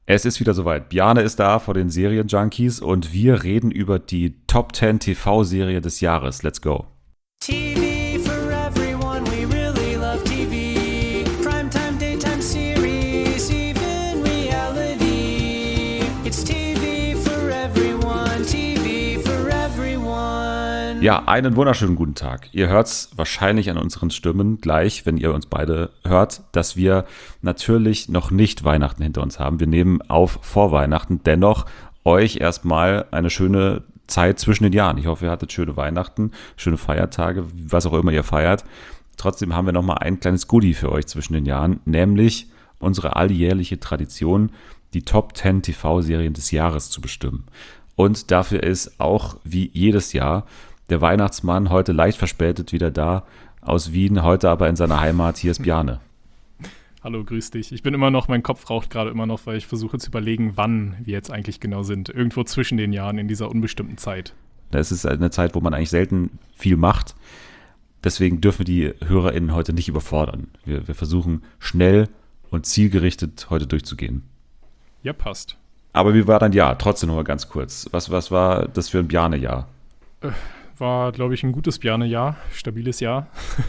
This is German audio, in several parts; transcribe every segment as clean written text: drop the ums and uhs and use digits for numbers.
Es ist wieder soweit. Bjarne ist da vor den Serienjunkies und wir reden über die Top 10 TV-Serie des Jahres. Let's go. TV for everyone, we really love TV. Primetime, daytime series, even reality. It's TV for everyone, TV for everyone. Ja, einen wunderschönen guten Tag. Ihr hört's wahrscheinlich an unseren Stimmen gleich, wenn ihr uns beide hört, dass wir natürlich noch nicht Weihnachten hinter uns haben. Wir nehmen auf vor Weihnachten. Dennoch euch erstmal eine schöne Zeit zwischen den Jahren. Ich hoffe, ihr hattet schöne Weihnachten, schöne Feiertage, was auch immer ihr feiert. Trotzdem haben wir nochmal ein kleines Goodie für euch zwischen den Jahren, nämlich unsere alljährliche Tradition, die Top 10 TV-Serien des Jahres zu bestimmen. Und dafür ist auch wie jedes Jahr der Weihnachtsmann heute leicht verspätet wieder da aus Wien, heute aber in seiner Heimat. Hier ist Bjarne. Hallo, grüß dich. Ich bin immer noch, mein Kopf raucht gerade immer noch, weil ich versuche zu überlegen, wann wir jetzt eigentlich genau sind. Irgendwo zwischen den Jahren in dieser unbestimmten Zeit. Das ist eine Zeit, wo man eigentlich selten viel macht. Deswegen dürfen wir die HörerInnen heute nicht überfordern. Wir versuchen schnell und zielgerichtet heute durchzugehen. Ja, passt. Aber wie war dein Jahr? Trotzdem noch mal ganz kurz. Was war das für ein Bjarne-Jahr? War, glaube ich, ein gutes Bjarne-Jahr, stabiles Jahr.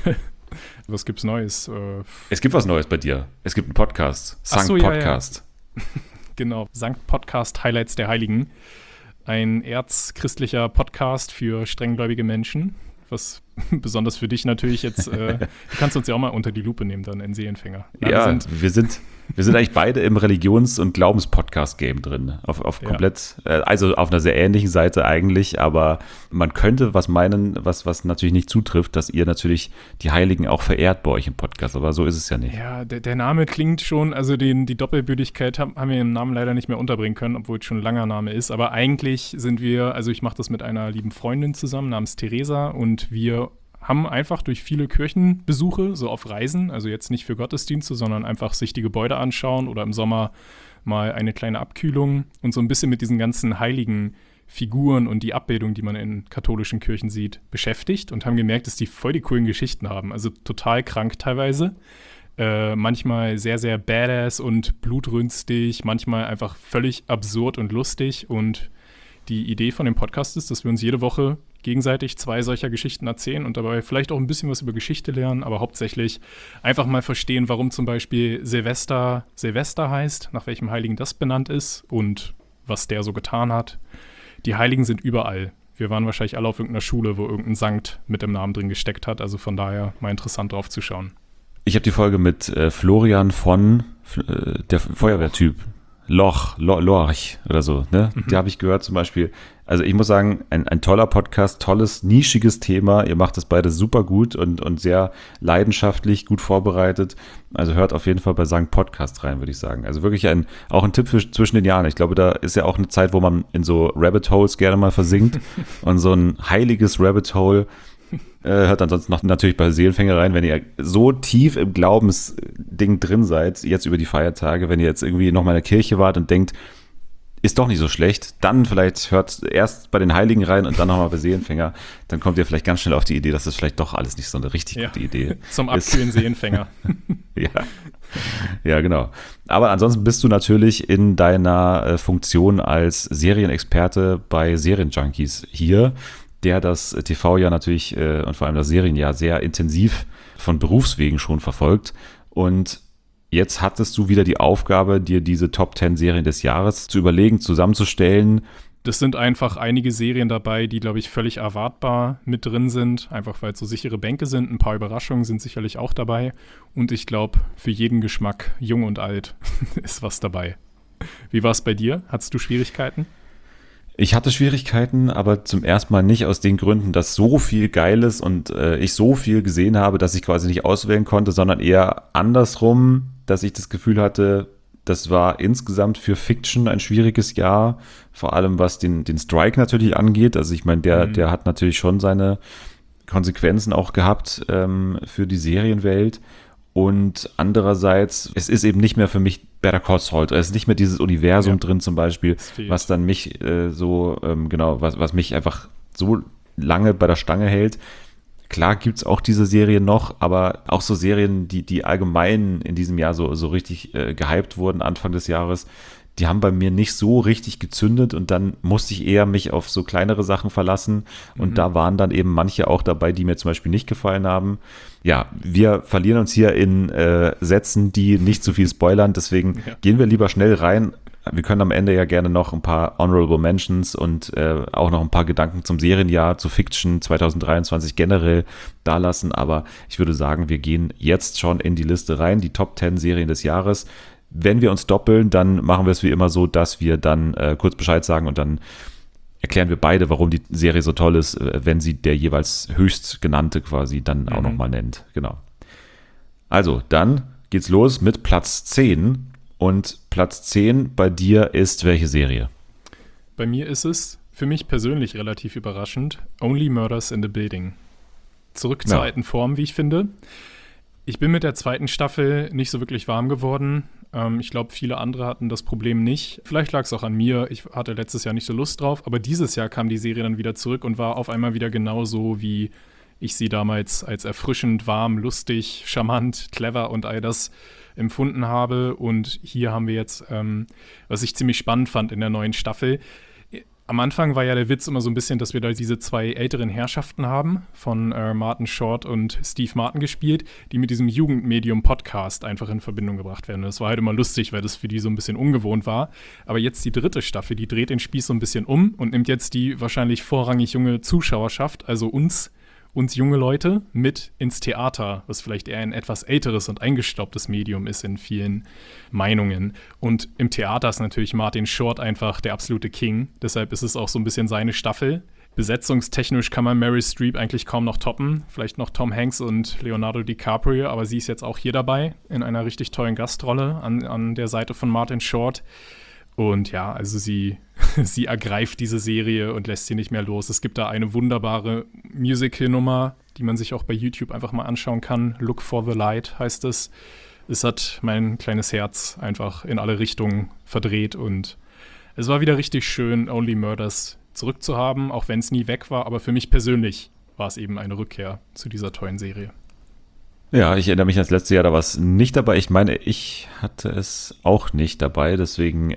Was gibt's Neues? Es gibt was Neues bei dir. Es gibt einen Podcast. Sankt Podcast. Ja. Genau, Sankt Podcast Highlights der Heiligen. Ein erzchristlicher Podcast für strenggläubige Menschen. Was besonders für dich natürlich jetzt, du kannst uns ja auch mal unter die Lupe nehmen dann in Seelenfänger. Ja, wir sind eigentlich beide im Religions- und Glaubens-Podcast-Game drin. Auf komplett, also auf einer sehr ähnlichen Seite eigentlich, aber man könnte was meinen, was natürlich nicht zutrifft, dass ihr natürlich die Heiligen auch verehrt bei euch im Podcast, aber so ist es ja nicht. Ja, der Name klingt schon, also die Doppelbödigkeit haben wir im Namen leider nicht mehr unterbringen können, obwohl es schon ein langer Name ist, aber eigentlich sind wir, also ich mache das mit einer lieben Freundin zusammen namens Theresa und wir haben einfach durch viele Kirchenbesuche, so auf Reisen, also jetzt nicht für Gottesdienste, sondern einfach sich die Gebäude anschauen oder im Sommer mal eine kleine Abkühlung und so ein bisschen mit diesen ganzen heiligen Figuren und die Abbildung, die man in katholischen Kirchen sieht, beschäftigt und haben gemerkt, dass die voll die coolen Geschichten haben. Also total krank teilweise, manchmal sehr, sehr badass und blutrünstig, manchmal einfach völlig absurd und lustig. Und die Idee von dem Podcast ist, dass wir uns jede Woche gegenseitig 2 solcher Geschichten erzählen und dabei vielleicht auch ein bisschen was über Geschichte lernen, aber hauptsächlich einfach mal verstehen, warum zum Beispiel Silvester heißt, nach welchem Heiligen das benannt ist und was der so getan hat. Die Heiligen sind überall. Wir waren wahrscheinlich alle auf irgendeiner Schule, wo irgendein Sankt mit dem Namen drin gesteckt hat, also von daher mal interessant drauf zu schauen. Ich habe die Folge mit Florian von der Feuerwehrtyp. Lorch oder so, ne? Die habe ich gehört zum Beispiel. Also ich muss sagen, ein toller Podcast, tolles, nischiges Thema. Ihr macht das beide super gut und sehr leidenschaftlich, gut vorbereitet. Also hört auf jeden Fall bei Sankt Podcast rein, würde ich sagen. Also wirklich auch ein Tipp für zwischen den Jahren. Ich glaube, da ist ja auch eine Zeit, wo man in so Rabbit Holes gerne mal versinkt. Und so ein heiliges Rabbit Hole hört ansonsten noch natürlich bei Seelenfänger rein, wenn ihr so tief im Glaubensding drin seid, jetzt über die Feiertage, wenn ihr jetzt irgendwie noch mal in der Kirche wart und denkt, ist doch nicht so schlecht, dann vielleicht hört erst bei den Heiligen rein und dann nochmal bei Seelenfänger, dann kommt ihr vielleicht ganz schnell auf die Idee, dass das vielleicht doch alles nicht so eine richtig gute Idee ist. Zum Abkühlen Seelenfänger. Ja, genau. Aber ansonsten bist du natürlich in deiner Funktion als Serienexperte bei Serienjunkies hier, der das TV-Jahr natürlich und vor allem das Serienjahr sehr intensiv von Berufswegen schon verfolgt. Und jetzt hattest du wieder die Aufgabe, dir diese Top 10 Serien des Jahres zu überlegen, zusammenzustellen. Das sind einfach einige Serien dabei, die, glaube ich, völlig erwartbar mit drin sind, einfach weil es so sichere Bänke sind. Ein paar Überraschungen sind sicherlich auch dabei. Und ich glaube, für jeden Geschmack, jung und alt, ist was dabei. Wie war es bei dir? Hattest du Schwierigkeiten? Ich hatte Schwierigkeiten, aber zum ersten Mal nicht aus den Gründen, dass so viel Geiles und ich so viel gesehen habe, dass ich quasi nicht auswählen konnte, sondern eher andersrum, dass ich das Gefühl hatte, das war insgesamt für Fiction ein schwieriges Jahr, vor allem was den Strike natürlich angeht. Also ich meine, der hat natürlich schon seine Konsequenzen auch gehabt für die Serienwelt. Und andererseits, es ist eben nicht mehr für mich Better Call Saul. Es ist nicht mehr dieses Universum drin zum Beispiel, was dann mich was mich einfach so lange bei der Stange hält. Klar gibt's auch diese Serien noch, aber auch so Serien, die allgemein in diesem Jahr so richtig gehypt wurden Anfang des Jahres, die haben bei mir nicht so richtig gezündet und dann musste ich eher mich auf so kleinere Sachen verlassen und da waren dann eben manche auch dabei, die mir zum Beispiel nicht gefallen haben. Ja, wir verlieren uns hier in Sätzen, die nicht zu viel spoilern, deswegen gehen wir lieber schnell rein. Wir können am Ende ja gerne noch ein paar Honorable Mentions und auch noch ein paar Gedanken zum Serienjahr, zu Fiction 2023 generell dalassen. Aber ich würde sagen, wir gehen jetzt schon in die Liste rein, die Top 10 Serien des Jahres. Wenn wir uns doppeln, dann machen wir es wie immer so, dass wir dann kurz Bescheid sagen und dann erklären wir beide, warum die Serie so toll ist, wenn sie der jeweils höchst genannte quasi dann auch nochmal nennt. Genau. Also, dann geht's los mit Platz 10. Und Platz 10 bei dir ist welche Serie? Bei mir ist es, für mich persönlich relativ überraschend, Only Murders in the Building. Zurück zur alten Form, wie ich finde. Ich bin mit der zweiten Staffel nicht so wirklich warm geworden. Ich glaube, viele andere hatten das Problem nicht. Vielleicht lag es auch an mir. Ich hatte letztes Jahr nicht so Lust drauf. Aber dieses Jahr kam die Serie dann wieder zurück und war auf einmal wieder genauso, wie ich sie damals als erfrischend, warm, lustig, charmant, clever und all das empfunden habe. Und hier haben wir jetzt, was ich ziemlich spannend fand in der neuen Staffel. Am Anfang war ja der Witz immer so ein bisschen, dass wir da diese zwei älteren Herrschaften haben, von Martin Short und Steve Martin gespielt, die mit diesem Jugendmedium-Podcast einfach in Verbindung gebracht werden. Das war halt immer lustig, weil das für die so ein bisschen ungewohnt war. Aber jetzt die dritte Staffel, die dreht den Spieß so ein bisschen um und nimmt jetzt die wahrscheinlich vorrangig junge Zuschauerschaft, also uns junge Leute, mit ins Theater, was vielleicht eher ein etwas älteres und eingestaubtes Medium ist in vielen Meinungen. Und im Theater ist natürlich Martin Short einfach der absolute King. Deshalb ist es auch so ein bisschen seine Staffel. Besetzungstechnisch kann man Meryl Streep eigentlich kaum noch toppen. Vielleicht noch Tom Hanks und Leonardo DiCaprio, aber sie ist jetzt auch hier dabei in einer richtig tollen Gastrolle an der Seite von Martin Short. Und ja, also sie ergreift diese Serie und lässt sie nicht mehr los. Es gibt da eine wunderbare Musical-Nummer, die man sich auch bei YouTube einfach mal anschauen kann. Look for the Light heißt es. Es hat mein kleines Herz einfach in alle Richtungen verdreht und es war wieder richtig schön, Only Murders zurückzuhaben, auch wenn es nie weg war. Aber für mich persönlich war es eben eine Rückkehr zu dieser tollen Serie. Ja, ich erinnere mich ans letzte Jahr, da war es nicht dabei. Ich meine, ich hatte es auch nicht dabei. Deswegen,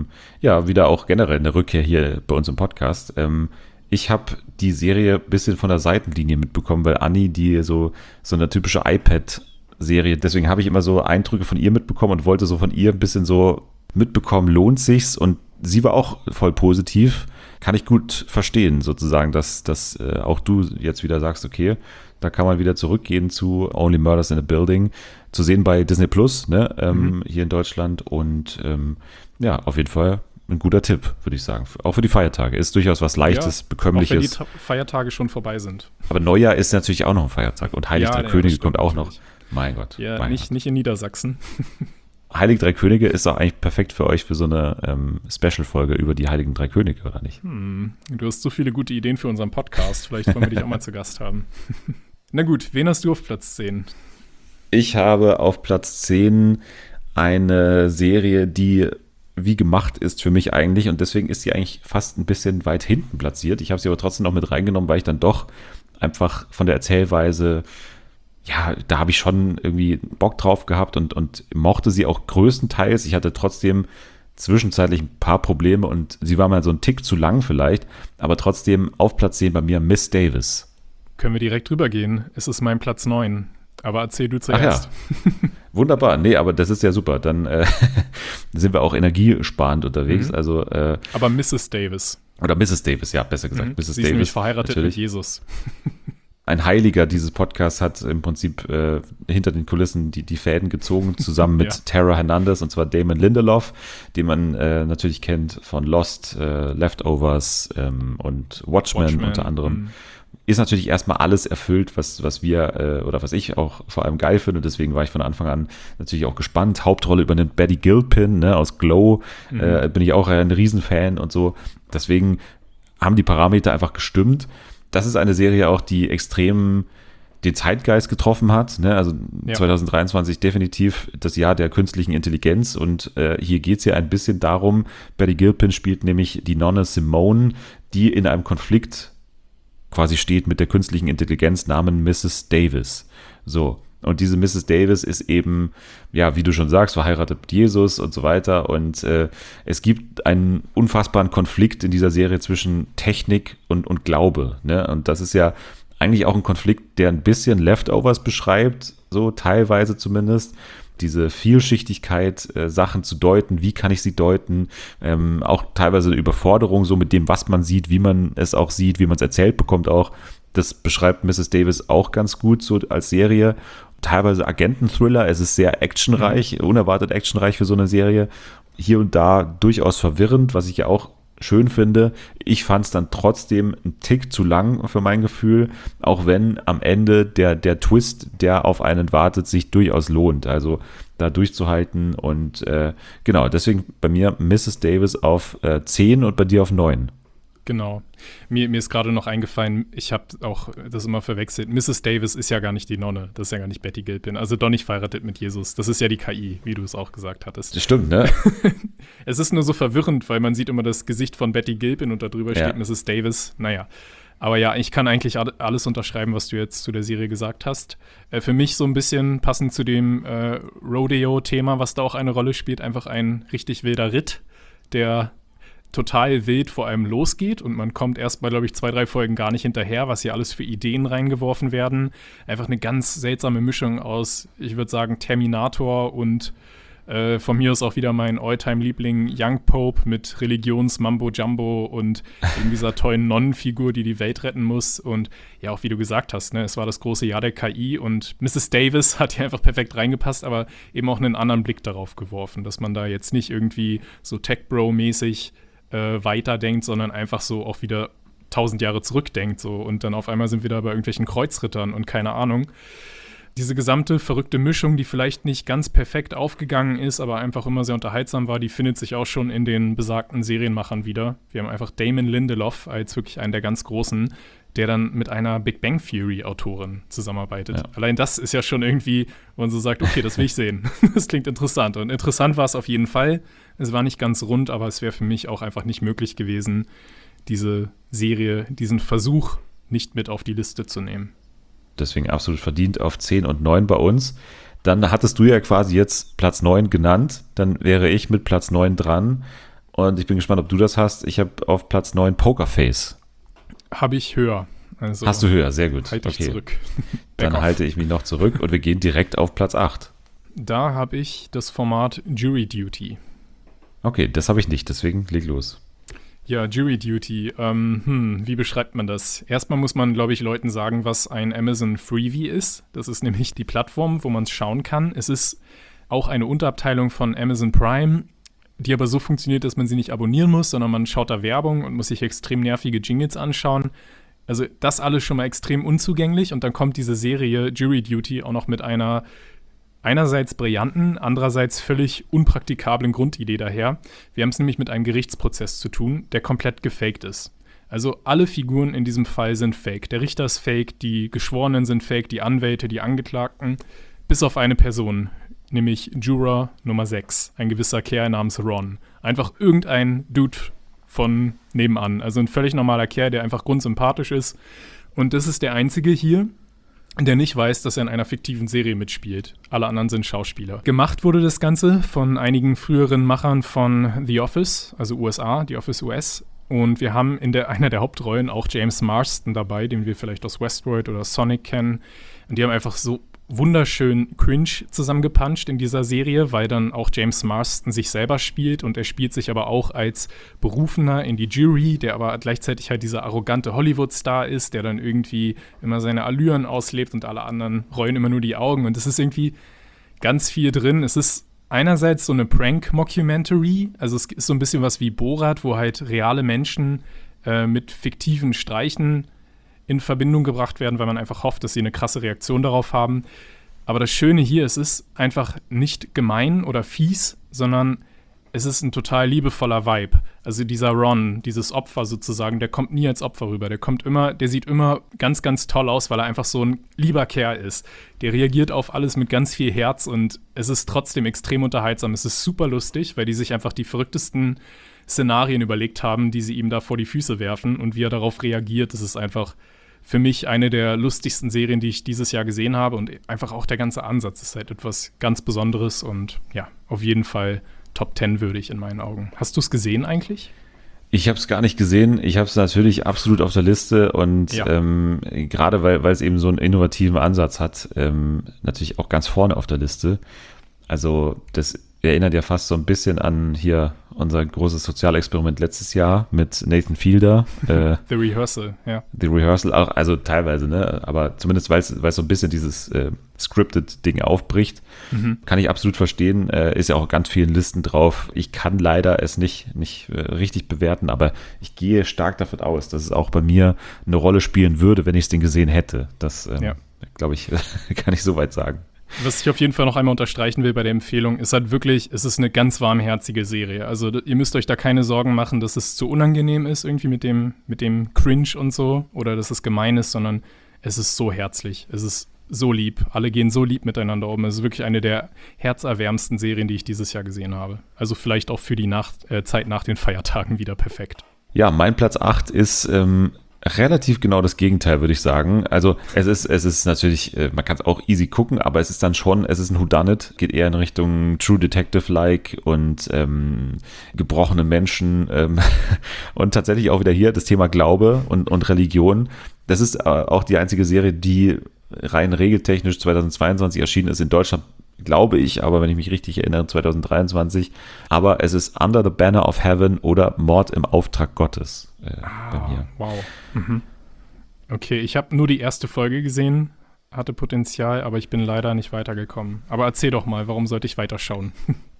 wieder auch generell eine Rückkehr hier bei uns im Podcast. Ich habe die Serie ein bisschen von der Seitenlinie mitbekommen, weil Anni, die so eine typische iPad-Serie, deswegen habe ich immer so Eindrücke von ihr mitbekommen und wollte so von ihr ein bisschen so mitbekommen, lohnt sich's? Und sie war auch voll positiv. Kann ich gut verstehen, sozusagen, dass auch du jetzt wieder sagst, okay, da kann man wieder zurückgehen zu Only Murders in a Building. Zu sehen bei Disney Plus, ne, hier in Deutschland. Und auf jeden Fall ein guter Tipp, würde ich sagen. Auch für die Feiertage. Ist durchaus was Leichtes, Bekömmliches. Auch wenn die Feiertage schon vorbei sind. Aber Neujahr ist natürlich auch noch ein Feiertag. Und Heilig Drei Könige kommt auch noch. Natürlich. Mein Gott. Ja, nicht in Niedersachsen. Heilig Drei Könige ist auch eigentlich perfekt für euch für so eine Special-Folge über die Heiligen Drei Könige, oder nicht? Du hast so viele gute Ideen für unseren Podcast. Vielleicht wollen wir dich auch mal zu Gast haben. Na gut, wen hast du auf Platz 10? Ich habe auf Platz 10 eine Serie, die wie gemacht ist für mich eigentlich und deswegen ist sie eigentlich fast ein bisschen weit hinten platziert. Ich habe sie aber trotzdem noch mit reingenommen, weil ich dann doch einfach von der Erzählweise, ja, da habe ich schon irgendwie Bock drauf gehabt und mochte sie auch größtenteils. Ich hatte trotzdem zwischenzeitlich ein paar Probleme und sie war mal so ein Tick zu lang vielleicht, aber trotzdem auf Platz 10 bei mir Miss Davis. Können wir direkt rübergehen? Es ist mein Platz 9. Aber erzähl du zuerst. Ach ja. Wunderbar. Nee, aber das ist ja super. Dann sind wir auch energiesparend unterwegs. Also, aber Mrs. Davis. Oder Mrs. Davis, ja, besser gesagt. Mrs. Sie ist nämlich verheiratet natürlich mit Jesus. Ein Heiliger dieses Podcasts hat im Prinzip hinter den Kulissen die Fäden gezogen, zusammen mit Tara Hernandez, und zwar Damon Lindelof, den man natürlich kennt von Lost, Leftovers und Watchmen unter anderem. Ist natürlich erstmal alles erfüllt, was wir oder was ich auch vor allem geil finde. Deswegen war ich von Anfang an natürlich auch gespannt. Hauptrolle übernimmt Betty Gilpin, ne, aus Glow. Bin ich auch ein Riesenfan und so. Deswegen haben die Parameter einfach gestimmt. Das ist eine Serie auch, die extrem den Zeitgeist getroffen hat. Ne? Also 2023 definitiv das Jahr der künstlichen Intelligenz. Und hier geht es ja ein bisschen darum, Betty Gilpin spielt nämlich die Nonne Simone, die in einem Konflikt quasi steht mit der künstlichen Intelligenz namens Mrs. Davis. So, Und diese Mrs. Davis ist eben, ja, wie du schon sagst, verheiratet mit Jesus und so weiter. Und es gibt einen unfassbaren Konflikt in dieser Serie zwischen Technik und Glaube. Ne? Und das ist ja eigentlich auch ein Konflikt, der ein bisschen Leftovers beschreibt, so teilweise zumindest. Diese Vielschichtigkeit, Sachen zu deuten, wie kann ich sie deuten, auch teilweise eine Überforderung so mit dem, was man sieht, wie man es auch sieht, wie man es erzählt bekommt auch. Das beschreibt Mrs. Davis auch ganz gut so als Serie. Teilweise Agenten-Thriller, es ist sehr actionreich, unerwartet actionreich für so eine Serie. Hier und da durchaus verwirrend, was ich ja auch schön finde. Ich fand es dann trotzdem einen Tick zu lang für mein Gefühl, auch wenn am Ende der Twist, der auf einen wartet, sich durchaus lohnt. Also da durchzuhalten und genau, deswegen bei mir Mrs. Davis auf 10 und bei dir auf 9. Genau. Mir ist gerade noch eingefallen, ich habe auch das immer verwechselt. Mrs. Davis ist ja gar nicht die Nonne, das ist ja gar nicht Betty Gilpin. Also doch nicht verheiratet mit Jesus. Das ist ja die KI, wie du es auch gesagt hattest. Das stimmt, ne? Es ist nur so verwirrend, weil man sieht immer das Gesicht von Betty Gilpin und da drüber Ja. steht Mrs. Davis. Naja. Aber ja, ich kann eigentlich alles unterschreiben, was du jetzt zu der Serie gesagt hast. Für mich so ein bisschen passend zu dem Rodeo-Thema, was da auch eine Rolle spielt, einfach ein richtig wilder Ritt, der total wild vor allem losgeht und man kommt erst bei, glaube ich, 2, 3 Folgen gar nicht hinterher, was hier alles für Ideen reingeworfen werden. Einfach eine ganz seltsame Mischung aus, ich würde sagen, Terminator und von mir aus auch wieder mein Alltime-Liebling Young Pope mit Religions-Mambo-Jumbo und eben dieser tollen Nonnenfigur, die die Welt retten muss. Und ja, auch wie du gesagt hast, ne, es war das große Jahr der KI und Mrs. Davis hat hier einfach perfekt reingepasst, aber eben auch einen anderen Blick darauf geworfen, dass man da jetzt nicht irgendwie so Tech-Bro-mäßig weiterdenkt, sondern einfach so auch wieder 1000 Jahre zurückdenkt so und dann auf einmal sind wir da bei irgendwelchen Kreuzrittern und keine Ahnung. Diese gesamte verrückte Mischung, die vielleicht nicht ganz perfekt aufgegangen ist, aber einfach immer sehr unterhaltsam war, die findet sich auch schon in den besagten Serienmachern wieder. Wir haben einfach Damon Lindelof als wirklich einen der ganz Großen, der dann mit einer Big Bang Theory-Autorin zusammenarbeitet. Ja. Allein das ist ja schon irgendwie, wo man so sagt, okay, das will ich sehen. Das klingt interessant. Und interessant war es auf jeden Fall. Es war nicht ganz rund, aber es wäre für mich auch einfach nicht möglich gewesen, diese Serie, diesen Versuch nicht mit auf die Liste zu nehmen. Deswegen absolut verdient auf 10 und 9 bei uns. Dann hattest du ja quasi jetzt Platz 9 genannt. Dann wäre ich mit Platz 9 dran. Und ich bin gespannt, ob du das hast. Ich habe auf Platz 9 Pokerface. Habe ich höher. Also Hast du höher, sehr gut. halte ich zurück. Dann Back off. halte ich mich noch zurück und wir gehen direkt auf Platz 8. Da habe ich das Format Jury Duty. Okay, das habe ich nicht, deswegen leg los. Ja, Jury Duty. Wie beschreibt man das? Erstmal muss man, glaube ich, Leuten sagen, was ein Amazon Freebie ist. Das ist nämlich die Plattform, wo man es schauen kann. Es ist auch eine Unterabteilung von Amazon Prime, die aber so funktioniert, dass man sie nicht abonnieren muss, sondern man schaut da Werbung und muss sich extrem nervige Jingles anschauen. Also das alles schon mal extrem unzugänglich und dann kommt diese Serie Jury Duty auch noch mit einer einerseits brillanten, andererseits völlig unpraktikablen Grundidee daher. Wir haben es nämlich mit einem Gerichtsprozess zu tun, der komplett gefaked ist. Also alle Figuren in diesem Fall sind fake. Der Richter ist fake, die Geschworenen sind fake, die Anwälte, die Angeklagten, bis auf eine Person, nämlich Juror Nummer 6, ein gewisser Kerl namens Ron. Einfach irgendein Dude von nebenan. Also ein völlig normaler Kerl, der einfach grundsympathisch ist. Und das ist der einzige hier, der nicht weiß, dass er in einer fiktiven Serie mitspielt. Alle anderen sind Schauspieler. Gemacht wurde das Ganze von einigen früheren Machern von The Office, also USA, The Office US. Und wir haben in einer der Hauptrollen auch James Marsden dabei, den wir vielleicht aus Westworld oder Sonic kennen. Und die haben einfach so wunderschön cringe zusammengepanscht in dieser Serie, weil dann auch James Marsden sich selber spielt und er spielt sich aber auch als Berufener in die Jury, der aber gleichzeitig halt dieser arrogante Hollywood-Star ist, der dann irgendwie immer seine Allüren auslebt und alle anderen rollen immer nur die Augen und es ist irgendwie ganz viel drin. Es ist einerseits so eine Prank-Mockumentary, also es ist so ein bisschen was wie Borat, wo halt reale Menschen mit fiktiven Streichen in Verbindung gebracht werden, weil man einfach hofft, dass sie eine krasse Reaktion darauf haben. Aber das Schöne hier, es ist einfach nicht gemein oder fies, sondern es ist ein total liebevoller Vibe. Also dieser Ron, dieses Opfer sozusagen, der kommt nie als Opfer rüber. Der sieht immer ganz, ganz toll aus, weil er einfach so ein lieber Kerl ist. Der reagiert auf alles mit ganz viel Herz und es ist trotzdem extrem unterhaltsam. Es ist super lustig, weil die sich einfach die verrücktesten Szenarien überlegt haben, die sie ihm da vor die Füße werfen und wie er darauf reagiert. Das ist einfach für mich eine der lustigsten Serien, die ich dieses Jahr gesehen habe und einfach auch der ganze Ansatz ist halt etwas ganz Besonderes und ja, auf jeden Fall Top 10 würdig in meinen Augen. Hast du es gesehen eigentlich? Ich habe es gar nicht gesehen. Ich habe es natürlich absolut auf der Liste und gerade weil es eben so einen innovativen Ansatz hat, natürlich auch ganz vorne auf der Liste. Also das erinnert ja fast so ein bisschen an hier unser großes Sozialexperiment letztes Jahr mit Nathan Fielder. The Rehearsal, ja. The Rehearsal auch, also teilweise, ne? Aber zumindest, weil es so ein bisschen dieses Scripted-Ding aufbricht, kann ich absolut verstehen. Ist ja auch ganz vielen Listen drauf. Ich kann leider es nicht richtig bewerten, aber ich gehe stark davon aus, dass es auch bei mir eine Rolle spielen würde, wenn ich es denn gesehen hätte. Das, glaube ich, kann ich soweit sagen. Was ich auf jeden Fall noch einmal unterstreichen will bei der Empfehlung, ist halt wirklich, es ist eine ganz warmherzige Serie. Also ihr müsst euch da keine Sorgen machen, dass es zu unangenehm ist irgendwie mit dem Cringe und so oder dass es gemein ist, sondern es ist so herzlich. Es ist so lieb. Alle gehen so lieb miteinander um. Es ist wirklich eine der herzerwärmendsten Serien, die ich dieses Jahr gesehen habe. Also vielleicht auch für die Zeit nach den Feiertagen wieder perfekt. Ja, mein Platz 8 ist relativ genau das Gegenteil, würde ich sagen. Also es ist natürlich, man kann es auch easy gucken, aber es ist dann schon, es ist ein Whodunit, geht eher in Richtung True Detective-like und gebrochene Menschen und tatsächlich auch wieder hier das Thema Glaube und Religion. Das ist auch die einzige Serie, die rein regeltechnisch 2022 erschienen ist in Deutschland, glaube ich, aber wenn ich mich richtig erinnere, 2023. Aber es ist Under the Banner of Heaven oder Mord im Auftrag Gottes bei mir. Wow. Okay, ich habe nur die erste Folge gesehen, hatte Potenzial, aber ich bin leider nicht weitergekommen. Aber erzähl doch mal, warum sollte ich weiterschauen?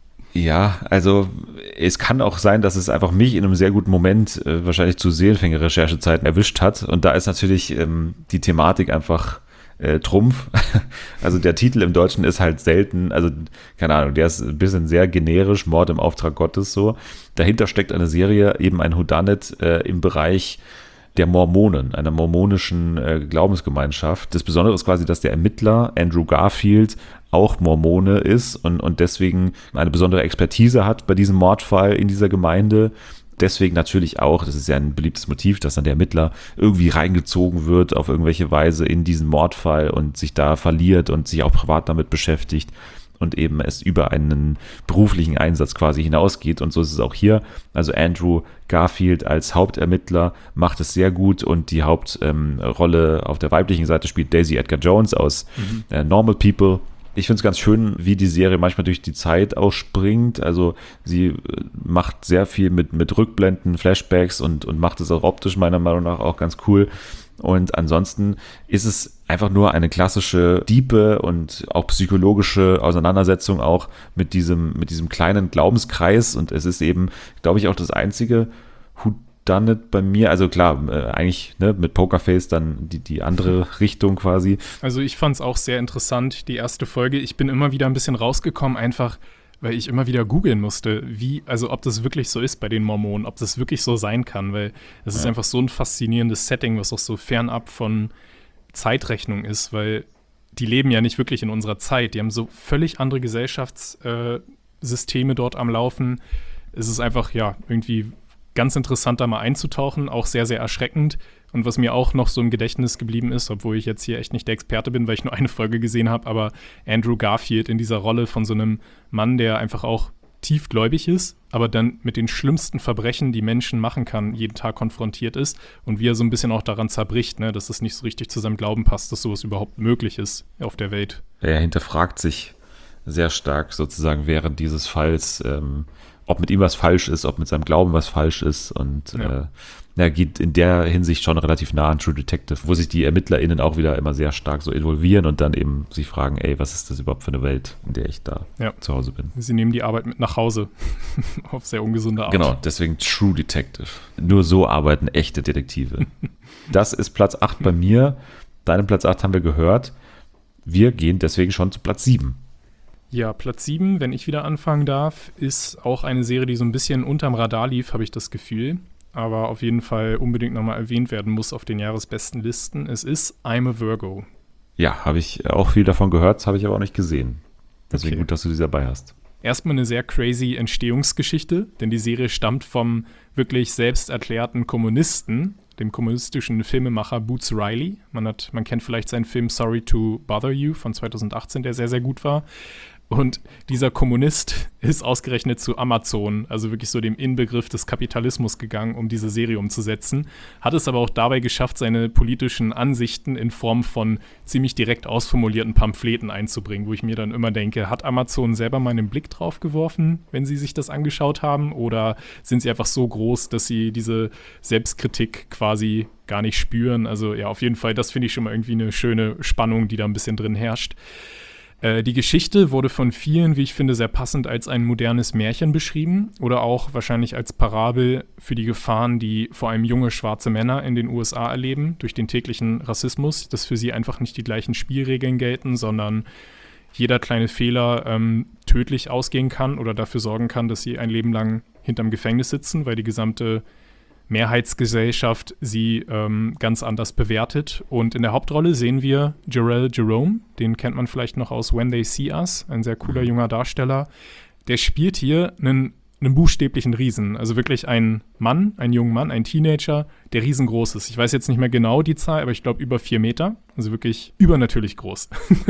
Ja, also es kann auch sein, dass es einfach mich in einem sehr guten Moment wahrscheinlich zu Seelenfänger-Recherchezeiten erwischt hat. Und da ist natürlich die Thematik einfach Trumpf. Also der Titel im Deutschen ist halt selten, also keine Ahnung, der ist ein bisschen sehr generisch, Mord im Auftrag Gottes so. Dahinter steckt eine Serie, eben ein Whodunit im Bereich der Mormonen, einer mormonischen Glaubensgemeinschaft. Das Besondere ist quasi, dass der Ermittler Andrew Garfield auch Mormone ist und deswegen eine besondere Expertise hat bei diesem Mordfall in dieser Gemeinde. Deswegen natürlich auch, das ist ja ein beliebtes Motiv, dass dann der Ermittler irgendwie reingezogen wird auf irgendwelche Weise in diesen Mordfall und sich da verliert und sich auch privat damit beschäftigt und eben es über einen beruflichen Einsatz quasi hinausgeht. Und so ist es auch hier. Also Andrew Garfield als Hauptermittler macht es sehr gut und die Hauptrolle auf der weiblichen Seite spielt Daisy Edgar Jones aus Normal People. Ich finde es ganz schön, wie die Serie manchmal durch die Zeit auch springt. Also sie macht sehr viel mit Rückblenden, Flashbacks und macht es auch optisch meiner Meinung nach auch ganz cool. Und ansonsten ist es einfach nur eine klassische, diepe und auch psychologische Auseinandersetzung auch mit diesem kleinen Glaubenskreis. Und es ist eben, glaube ich, auch das einzige Whodunit bei mir. Also klar, eigentlich mit Pokerface dann die andere Richtung quasi. Also ich fand es auch sehr interessant, die erste Folge. Ich bin immer wieder ein bisschen rausgekommen, einfach weil ich immer wieder googeln musste, ob das wirklich so ist bei den Mormonen, ob das wirklich so sein kann, weil es ist einfach so ein faszinierendes Setting, was auch so fernab von Zeitrechnung ist, weil die leben ja nicht wirklich in unserer Zeit. Die haben so völlig andere Gesellschaftssysteme dort am Laufen. Es ist einfach, irgendwie ganz interessant, da mal einzutauchen, auch sehr, sehr erschreckend. Und was mir auch noch so im Gedächtnis geblieben ist, obwohl ich jetzt hier echt nicht der Experte bin, weil ich nur eine Folge gesehen habe, aber Andrew Garfield in dieser Rolle von so einem Mann, der einfach auch tiefgläubig ist, aber dann mit den schlimmsten Verbrechen, die Menschen machen kann, jeden Tag konfrontiert ist und wie er so ein bisschen auch daran zerbricht, dass es nicht so richtig zu seinem Glauben passt, dass sowas überhaupt möglich ist auf der Welt. Er hinterfragt sich sehr stark sozusagen während dieses Falls, ob mit ihm was falsch ist, ob mit seinem Glauben was falsch ist und geht in der Hinsicht schon relativ nah an True Detective, wo sich die ErmittlerInnen auch wieder immer sehr stark so involvieren und dann eben sich fragen, was ist das überhaupt für eine Welt, in der ich da zu Hause bin. Sie nehmen die Arbeit mit nach Hause auf sehr ungesunde Art. Genau, deswegen True Detective. Nur so arbeiten echte Detektive. Das ist Platz 8 bei mir. Deinen Platz 8 haben wir gehört. Wir gehen deswegen schon zu Platz 7. Ja, Platz 7, wenn ich wieder anfangen darf, ist auch eine Serie, die so ein bisschen unterm Radar lief, habe ich das Gefühl, aber auf jeden Fall unbedingt nochmal erwähnt werden muss auf den jahresbesten Listen. Es ist I'm a Virgo. Ja, habe ich auch viel davon gehört, habe ich aber auch nicht gesehen. Deswegen gut, dass du die dabei hast. Erstmal eine sehr crazy Entstehungsgeschichte, denn die Serie stammt vom wirklich selbst erklärten Kommunisten, dem kommunistischen Filmemacher Boots Riley. Man kennt vielleicht seinen Film Sorry to Bother You von 2018, der sehr, sehr gut war. Und dieser Kommunist ist ausgerechnet zu Amazon, also wirklich so dem Inbegriff des Kapitalismus gegangen, um diese Serie umzusetzen. Hat es aber auch dabei geschafft, seine politischen Ansichten in Form von ziemlich direkt ausformulierten Pamphleten einzubringen, wo ich mir dann immer denke, hat Amazon selber mal einen Blick drauf geworfen, wenn sie sich das angeschaut haben? Oder sind sie einfach so groß, dass sie diese Selbstkritik quasi gar nicht spüren? Also ja, auf jeden Fall, das finde ich schon mal irgendwie eine schöne Spannung, die da ein bisschen drin herrscht. Die Geschichte wurde von vielen, wie ich finde, sehr passend als ein modernes Märchen beschrieben oder auch wahrscheinlich als Parabel für die Gefahren, die vor allem junge schwarze Männer in den USA erleben durch den täglichen Rassismus, dass für sie einfach nicht die gleichen Spielregeln gelten, sondern jeder kleine Fehler tödlich ausgehen kann oder dafür sorgen kann, dass sie ein Leben lang hinterm Gefängnis sitzen, weil die gesamte Mehrheitsgesellschaft sie ganz anders bewertet. Und in der Hauptrolle sehen wir Jharrel Jerome, den kennt man vielleicht noch aus When They See Us, ein sehr cooler junger Darsteller. Der spielt hier einen buchstäblichen Riesen, also wirklich einen jungen Mann, ein Teenager, der riesengroß ist. Ich weiß jetzt nicht mehr genau die Zahl, aber ich glaube über 4 Meter, also wirklich übernatürlich groß.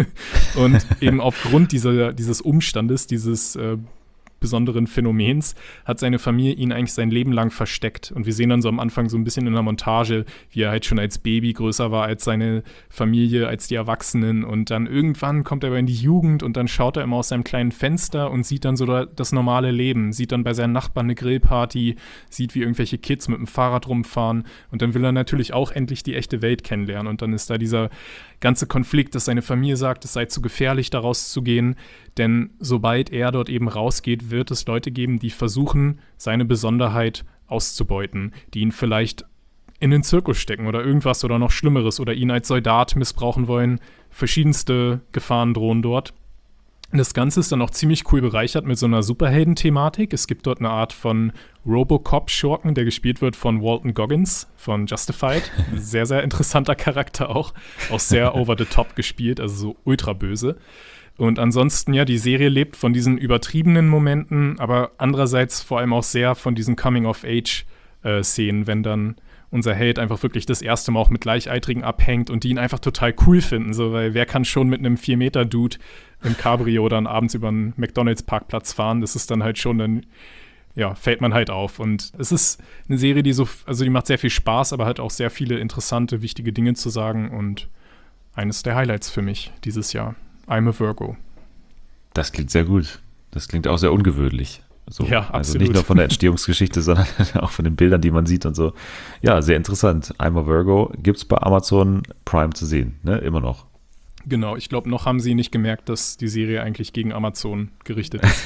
Und eben aufgrund dieses Umstandes, dieses besonderen Phänomens, hat seine Familie ihn eigentlich sein Leben lang versteckt. Und wir sehen dann so am Anfang so ein bisschen in der Montage, wie er halt schon als Baby größer war als seine Familie, als die Erwachsenen. Und dann irgendwann kommt er aber in die Jugend und dann schaut er immer aus seinem kleinen Fenster und sieht dann so das normale Leben, sieht dann bei seinen Nachbarn eine Grillparty, sieht, wie irgendwelche Kids mit dem Fahrrad rumfahren. Und dann will er natürlich auch endlich die echte Welt kennenlernen. Und dann ist da dieser ganze Konflikt, dass seine Familie sagt, es sei zu gefährlich, da rauszugehen. Denn sobald er dort eben rausgeht, wird es Leute geben, die versuchen, seine Besonderheit auszubeuten, die ihn vielleicht in den Zirkus stecken oder irgendwas oder noch Schlimmeres oder ihn als Soldat missbrauchen wollen. Verschiedenste Gefahren drohen dort. Das Ganze ist dann auch ziemlich cool bereichert mit so einer Superhelden-Thematik. Es gibt dort eine Art von Robocop-Schurken, der gespielt wird von Walton Goggins von Justified. Sehr, sehr interessanter Charakter auch. Auch sehr over the top gespielt, also so ultra böse. Und ansonsten, ja, die Serie lebt von diesen übertriebenen Momenten, aber andererseits vor allem auch sehr von diesen Coming-of-Age-Szenen, wenn dann unser Held einfach wirklich das erste Mal auch mit Gleichaltrigen abhängt und die ihn einfach total cool finden, so, weil wer kann schon mit einem 4-Meter-Dude im Cabrio dann abends über einen McDonalds-Parkplatz fahren, das ist dann halt schon, dann ja, fällt man halt auf. Und es ist eine Serie, die die macht sehr viel Spaß, aber hat auch sehr viele interessante, wichtige Dinge zu sagen und eines der Highlights für mich dieses Jahr. I'm a Virgo. Das klingt sehr gut. Das klingt auch sehr ungewöhnlich. So, ja, also absolut. nicht nur von der Entstehungsgeschichte, sondern auch von den Bildern, die man sieht und so. Ja, sehr interessant. I'm a Virgo gibt es bei Amazon Prime zu sehen, ne? Immer noch. Genau, ich glaube, noch haben sie nicht gemerkt, dass die Serie eigentlich gegen Amazon gerichtet ist.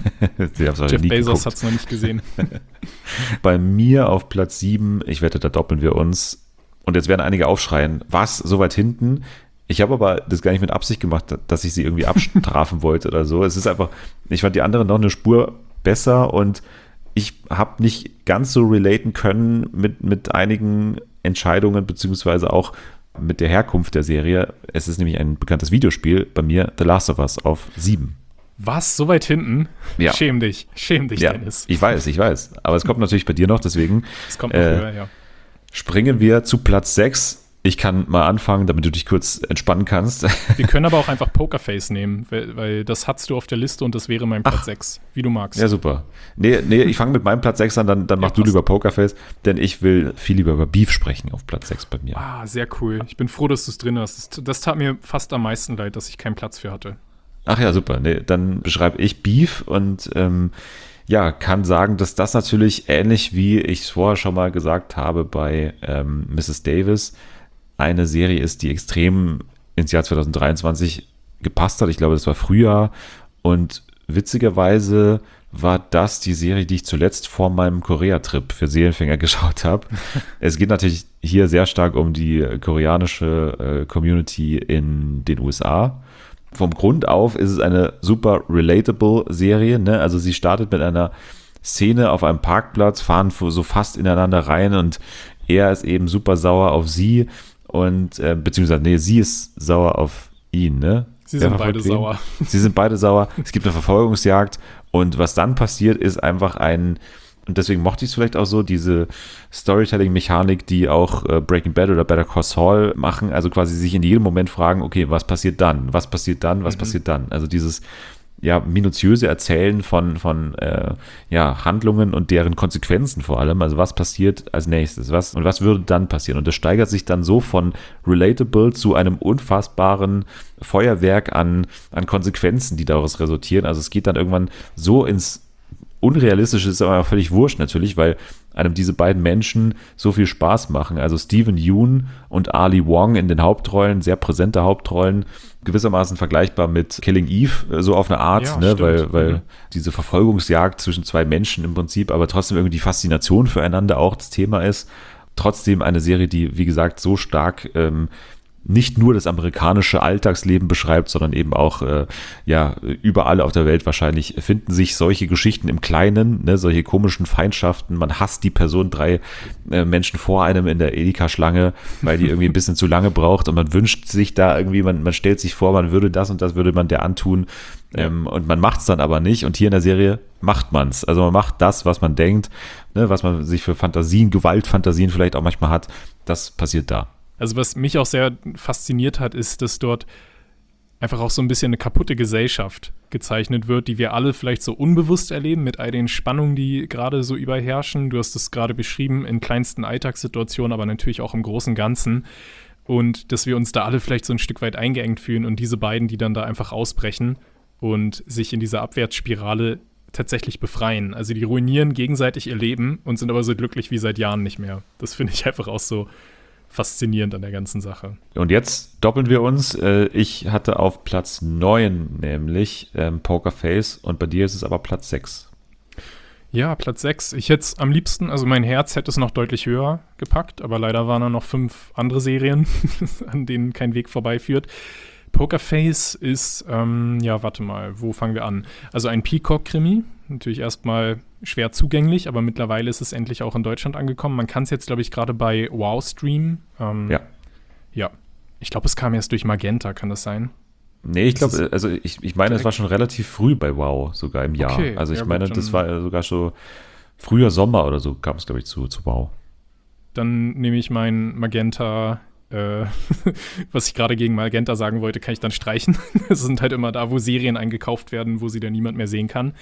Jeff Bezos hat es noch nicht gesehen. Bei mir auf Platz 7, ich wette, da doppeln wir uns. Und jetzt werden einige aufschreien, was, so weit hinten? Ich habe aber das gar nicht mit Absicht gemacht, dass ich sie irgendwie abstrafen wollte oder so. Es ist einfach, ich fand die anderen noch eine Spur besser und ich habe nicht ganz so relaten können mit einigen Entscheidungen, beziehungsweise auch mit der Herkunft der Serie. Es ist nämlich ein bekanntes Videospiel, bei mir The Last of Us auf 7. Was? So weit hinten? Ja. Schäm dich, ja, Dennis. Ich weiß. Aber es kommt natürlich bei dir noch, deswegen Es kommt noch höher, ja. springen wir zu Platz 6. Ich kann mal anfangen, damit du dich kurz entspannen kannst. Wir können aber auch einfach Pokerface nehmen, weil das hast du auf der Liste und das wäre mein Platz 6, wie du magst. Ja, super. Nee, ich fange mit meinem Platz 6 an, dann mach du lieber Pokerface, denn ich will viel lieber über Beef sprechen auf Platz 6 bei mir. Ah, sehr cool. Ich bin froh, dass du es drin hast. Das tat mir fast am meisten leid, dass ich keinen Platz für hatte. Ach ja, super. Nee, dann beschreibe ich Beef und kann sagen, dass das natürlich ähnlich wie ich es vorher schon mal gesagt habe bei Mrs. Davis eine Serie ist, die extrem ins Jahr 2023 gepasst hat. Ich glaube, das war Frühjahr und witzigerweise war das die Serie, die ich zuletzt vor meinem Korea-Trip für Seelenfänger geschaut habe. Es geht natürlich hier sehr stark um die koreanische Community in den USA. Vom Grund auf ist es eine super relatable Serie, ne? Also sie startet mit einer Szene auf einem Parkplatz, fahren so fast ineinander rein und er ist eben super sauer auf sie und sie ist sauer auf ihn, ne? Sie sind beide sauer. Sie sind beide sauer. Es gibt eine Verfolgungsjagd und was dann passiert, ist einfach ein Und deswegen mochte ich es vielleicht auch so, diese Storytelling-Mechanik, die auch Breaking Bad oder Better Call Saul machen, also quasi sich in jedem Moment fragen, okay, was passiert dann? Was passiert dann? Was passiert dann? Also dieses minutiöse Erzählen von Handlungen und deren Konsequenzen vor allem. Also was passiert als nächstes? Was würde dann passieren? Und das steigert sich dann so von relatable zu einem unfassbaren Feuerwerk an Konsequenzen, die daraus resultieren. Also es geht dann irgendwann so ins Unrealistische, ist aber völlig wurscht natürlich, weil einem diese beiden Menschen so viel Spaß machen. Also Steven Yeun und Ali Wong in den Hauptrollen, sehr präsente Hauptrollen, gewissermaßen vergleichbar mit Killing Eve, so auf eine Art, Ja, ne? stimmt. weil diese Verfolgungsjagd zwischen zwei Menschen im Prinzip, aber trotzdem irgendwie die Faszination füreinander auch das Thema ist. Trotzdem eine Serie, die, wie gesagt, so stark nicht nur das amerikanische Alltagsleben beschreibt, sondern eben auch überall auf der Welt wahrscheinlich finden sich solche Geschichten im Kleinen, ne, solche komischen Feindschaften. Man hasst die Person 3 Menschen vor einem in der Edeka-Schlange, weil die irgendwie ein bisschen zu lange braucht und man wünscht sich da irgendwie, man stellt sich vor, man würde das und das würde man der antun und man macht es dann aber nicht und hier in der Serie macht man es. Also man macht das, was man denkt, ne, was man sich für Fantasien, Gewaltfantasien vielleicht auch manchmal hat, das passiert da. Also was mich auch sehr fasziniert hat, ist, dass dort einfach auch so ein bisschen eine kaputte Gesellschaft gezeichnet wird, die wir alle vielleicht so unbewusst erleben mit all den Spannungen, die gerade so überherrschen. Du hast es gerade beschrieben, in kleinsten Alltagssituationen, aber natürlich auch im großen Ganzen. Und dass wir uns da alle vielleicht so ein Stück weit eingeengt fühlen und diese beiden, die dann da einfach ausbrechen und sich in dieser Abwärtsspirale tatsächlich befreien. Also die ruinieren gegenseitig ihr Leben und sind aber so glücklich wie seit Jahren nicht mehr. Das finde ich einfach auch so faszinierend an der ganzen Sache. Und jetzt doppeln wir uns. Ich hatte auf Platz 9 nämlich Poker Face und bei dir ist es aber Platz 6. Ja, Platz 6. Ich hätte es am liebsten, also mein Herz hätte es noch deutlich höher gepackt, aber leider waren da noch 5 andere Serien, an denen kein Weg vorbeiführt. Poker Face ist, warte mal, wo fangen wir an? Also ein Peacock-Krimi, natürlich erstmal schwer zugänglich, aber mittlerweile ist es endlich auch in Deutschland angekommen. Man kann es jetzt, glaube ich, gerade bei Wow streamen. Ja. Ich glaube, es kam erst durch Magenta, kann das sein? Nee, ich glaube, also ich meine, es war schon relativ früh bei Wow, sogar im Jahr. Okay, Also ich ja meine, gut, das war sogar schon früher Sommer oder so, kam es, glaube ich, zu Wow. Dann nehme ich mein Magenta, was ich gerade gegen Magenta sagen wollte, kann ich dann streichen. Es sind halt immer da, wo Serien eingekauft werden, wo sie dann niemand mehr sehen kann.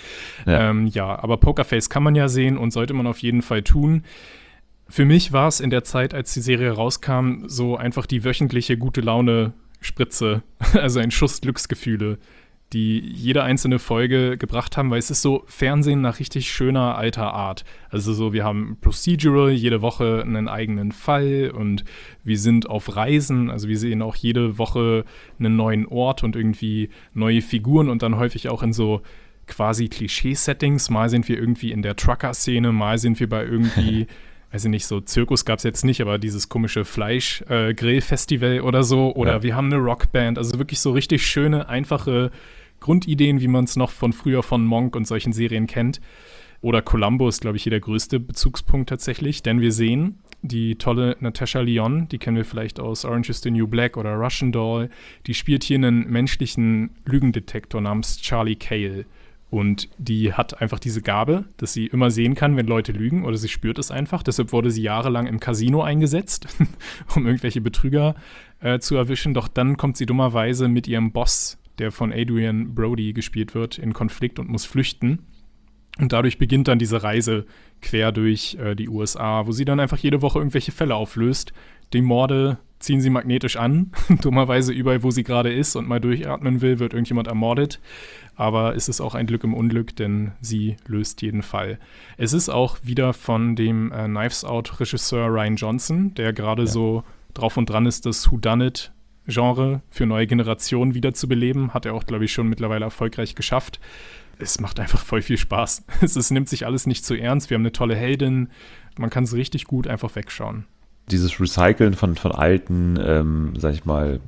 Ja. Aber Pokerface kann man ja sehen und sollte man auf jeden Fall tun. Für mich war es in der Zeit, als die Serie rauskam, so einfach die wöchentliche gute Laune-Spritze, also ein Schuss Glücksgefühle, die jede einzelne Folge gebracht haben, weil es ist so Fernsehen nach richtig schöner alter Art. Also so, wir haben Procedural, jede Woche einen eigenen Fall und wir sind auf Reisen, also wir sehen auch jede Woche einen neuen Ort und irgendwie neue Figuren und dann häufig auch in so quasi Klischee-Settings. Mal sind wir irgendwie in der Trucker-Szene, mal sind wir bei irgendwie weiß ich nicht, so Zirkus gab es jetzt nicht, aber dieses komische Fleisch-Grill-Festival oder so. Oder wir haben eine Rockband. Also wirklich so richtig schöne, einfache Grundideen, wie man es noch von früher von Monk und solchen Serien kennt. Oder Columbo ist, glaube ich, hier der größte Bezugspunkt tatsächlich. Denn wir sehen die tolle Natasha Lyonne, die kennen wir vielleicht aus Orange is the New Black oder Russian Doll. Die spielt hier einen menschlichen Lügendetektor namens Charlie Cale. Und die hat einfach diese Gabe, dass sie immer sehen kann, wenn Leute lügen oder sie spürt es einfach. Deshalb wurde sie jahrelang im Casino eingesetzt, um irgendwelche Betrüger zu erwischen. Doch dann kommt sie dummerweise mit ihrem Boss, der von Adrian Brody gespielt wird, in Konflikt und muss flüchten. Und dadurch beginnt dann diese Reise quer durch die USA, wo sie dann einfach jede Woche irgendwelche Fälle auflöst. Die Morde ziehen sie magnetisch an. Dummerweise überall, wo sie gerade ist und mal durchatmen will, wird irgendjemand ermordet. Aber es ist auch ein Glück im Unglück, denn sie löst jeden Fall. Es ist auch wieder von dem Knives Out-Regisseur Rian Johnson, der gerade so drauf und dran ist, das Whodunit-Genre für neue Generationen wiederzubeleben. Hat er auch, glaube ich, schon mittlerweile erfolgreich geschafft. Es macht einfach voll viel Spaß. Es nimmt sich alles nicht zu ernst. Wir haben eine tolle Heldin. Man kann es richtig gut einfach wegschauen. Dieses Recyceln von alten, sag ich mal,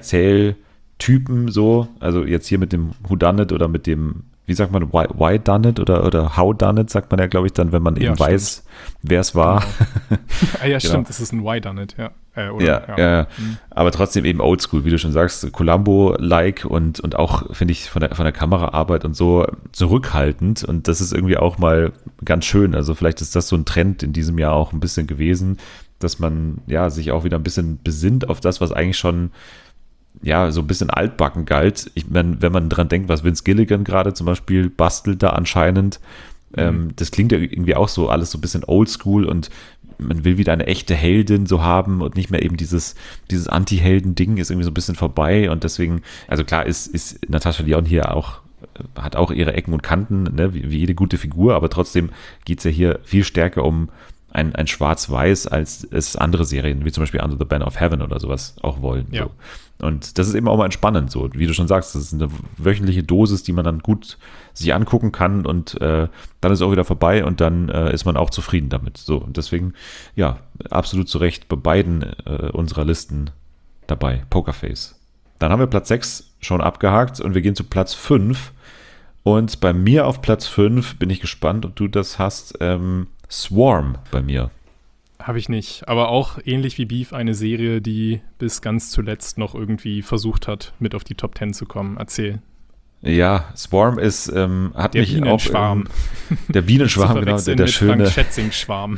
Erzähltypen so, also jetzt hier mit dem Whodunit oder mit dem, wie sagt man, why done it oder how done it, sagt man ja, glaube ich, dann, wenn man eben weiß, wer es war. Genau. Ja, stimmt, das ist ein Why done it, ja. Ja. Aber trotzdem eben oldschool, wie du schon sagst, Columbo-like und auch, finde ich, von der Kameraarbeit und so zurückhaltend. Und das ist irgendwie auch mal ganz schön. Also vielleicht ist das so ein Trend in diesem Jahr auch ein bisschen gewesen, dass man sich auch wieder ein bisschen besinnt auf das, was eigentlich schon so ein bisschen altbacken galt. Ich meine, wenn man dran denkt, was Vince Gilligan gerade zum Beispiel bastelt da anscheinend, das klingt ja irgendwie auch so alles so ein bisschen oldschool und man will wieder eine echte Heldin so haben und nicht mehr eben dieses Anti-Helden-Ding ist irgendwie so ein bisschen vorbei und deswegen, also klar ist Natascha Lyonne hier auch, hat auch ihre Ecken und Kanten, ne, wie jede gute Figur, aber trotzdem geht es ja hier viel stärker um ein Schwarz-Weiß, als es andere Serien, wie zum Beispiel Under the Banner of Heaven oder sowas auch wollen. Ja. So. Und das ist eben auch mal entspannend, so wie du schon sagst, das ist eine wöchentliche Dosis, die man dann gut sich angucken kann und dann ist es auch wieder vorbei und dann ist man auch zufrieden damit. So, und deswegen, absolut zu Recht bei beiden unserer Listen dabei, Pokerface. Dann haben wir Platz 6 schon abgehakt und wir gehen zu Platz 5 und bei mir auf Platz 5 bin ich gespannt, ob du das hast, Swarm bei mir. Habe ich nicht, aber auch ähnlich wie Beef eine Serie, die bis ganz zuletzt noch irgendwie versucht hat, mit auf die Top 10 zu kommen. Erzähl. Ja, Swarm ist, hat der mich Bienenschwarm. auch... Der Bienenschwarm, genau, der schöne... Frank Schätzing-Schwarm.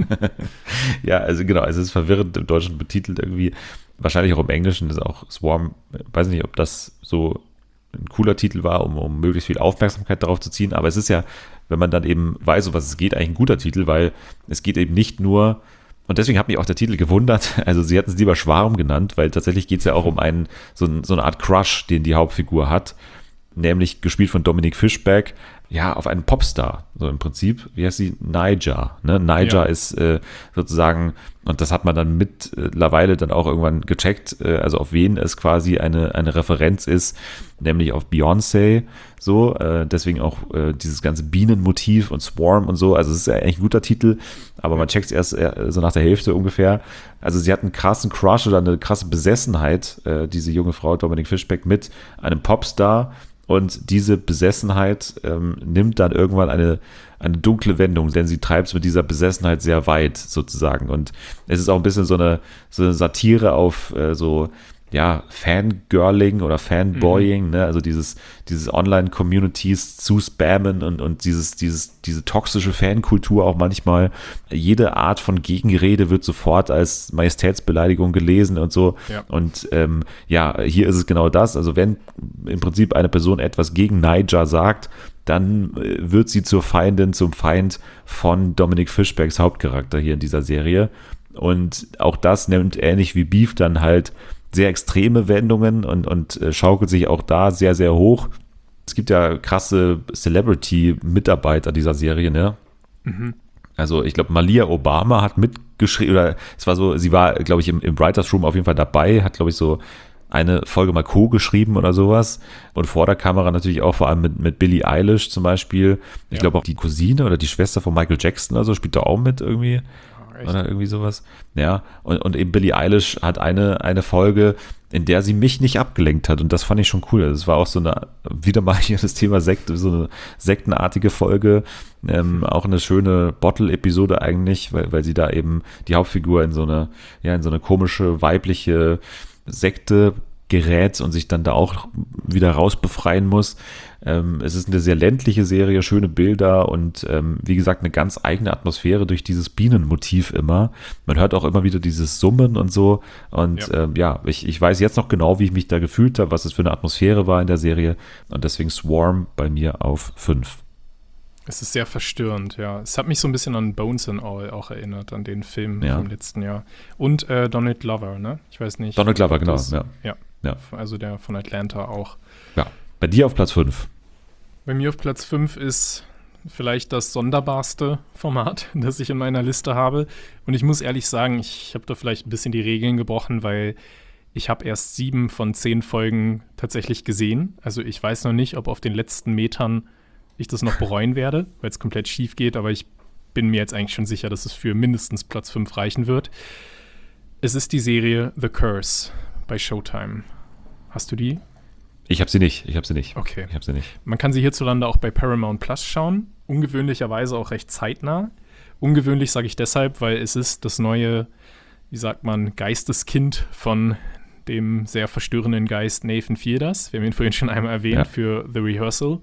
Ja, also genau, es ist verwirrend im Deutschen betitelt irgendwie. Wahrscheinlich auch im Englischen ist auch Swarm, weiß nicht, ob das so ein cooler Titel war, um möglichst viel Aufmerksamkeit darauf zu ziehen, aber es ist ja, wenn man dann eben weiß, um was es geht, eigentlich ein guter Titel, weil es geht eben nicht nur, und deswegen hat mich auch der Titel gewundert, also sie hatten es lieber Schwarm genannt, weil tatsächlich geht es ja auch um so eine Art Crush, den die Hauptfigur hat, nämlich gespielt von Dominic Fishback, auf einen Popstar, so im Prinzip, wie heißt sie? Nyjah, ne? Nyjah ist sozusagen, und das hat man dann mittlerweile dann auch irgendwann gecheckt, also auf wen es quasi eine Referenz ist, nämlich auf Beyoncé, so, deswegen auch dieses ganze Bienenmotiv und Swarm und so, also es ist ja eigentlich ein guter Titel, aber man checkt es erst so nach der Hälfte ungefähr, also sie hat einen krassen Crush oder eine krasse Besessenheit, diese junge Frau Dominic Fishback mit einem Popstar. Und diese Besessenheit nimmt dann irgendwann eine dunkle Wendung, denn sie treibt es mit dieser Besessenheit sehr weit sozusagen. Und es ist auch ein bisschen so eine Satire auf Fangirling oder Fanboying, ne? Also dieses Online-Communities zu spammen und diese toxische Fankultur auch manchmal. Jede Art von Gegenrede wird sofort als Majestätsbeleidigung gelesen und so. Ja. Und hier ist es genau das. Also wenn im Prinzip eine Person etwas gegen Nyjah sagt, dann wird sie zur Feindin, zum Feind von Dominic Fishbacks Hauptcharakter hier in dieser Serie. Und auch das nimmt ähnlich wie Beef dann halt sehr extreme Wendungen und schaukelt sich auch da sehr, sehr hoch. Es gibt ja krasse Celebrity-Mitarbeiter dieser Serie, ne? Mhm. Also ich glaube, Malia Obama hat mitgeschrieben, oder es war so, sie war, glaube ich, im Writers Room auf jeden Fall dabei, hat, glaube ich, so eine Folge mal co-geschrieben oder sowas. Und vor der Kamera natürlich auch vor allem mit Billie Eilish zum Beispiel. Ich glaube auch die Cousine oder die Schwester von Michael Jackson, also spielt da auch mit irgendwie. Oder irgendwie sowas. Ja, und eben Billie Eilish hat eine Folge, in der sie mich nicht abgelenkt hat. Und das fand ich schon cool. Das war auch so wieder mal hier das Thema Sekte, so eine sektenartige Folge. Auch eine schöne Bottle-Episode eigentlich, weil sie da eben die Hauptfigur in so eine komische weibliche Sekte gerät und sich dann da auch wieder raus befreien muss. Es ist eine sehr ländliche Serie, schöne Bilder und wie gesagt eine ganz eigene Atmosphäre durch dieses Bienenmotiv immer. Man hört auch immer wieder dieses Summen und so und ich weiß jetzt noch genau, wie ich mich da gefühlt habe, was es für eine Atmosphäre war in der Serie und deswegen Swarm bei mir auf 5. Es ist sehr verstörend, ja. Es hat mich so ein bisschen an Bones and All auch erinnert, an den Film vom letzten Jahr. Und Donald Glover, ne? Ich weiß nicht. Donald Glover, genau, ja. Also der von Atlanta auch. Ja, bei dir auf Platz 5. Bei mir auf Platz 5 ist vielleicht das sonderbarste Format, das ich in meiner Liste habe. Und ich muss ehrlich sagen, ich habe da vielleicht ein bisschen die Regeln gebrochen, weil ich habe erst 7 von 10 Folgen tatsächlich gesehen. Also ich weiß noch nicht, ob auf den letzten Metern ich das noch bereuen werde, weil es komplett schief geht. Aber ich bin mir jetzt eigentlich schon sicher, dass es für mindestens Platz 5 reichen wird. Es ist die Serie The Curse bei Showtime. Hast du die? Ich habe sie nicht. Okay. Ich habe sie nicht. Man kann sie hierzulande auch bei Paramount Plus schauen. Ungewöhnlicherweise auch recht zeitnah. Ungewöhnlich sage ich deshalb, weil es ist das neue wie sagt man, Geisteskind von dem sehr verstörenden Geist Nathan Fielder. Wir haben ihn vorhin schon einmal erwähnt für The Rehearsal.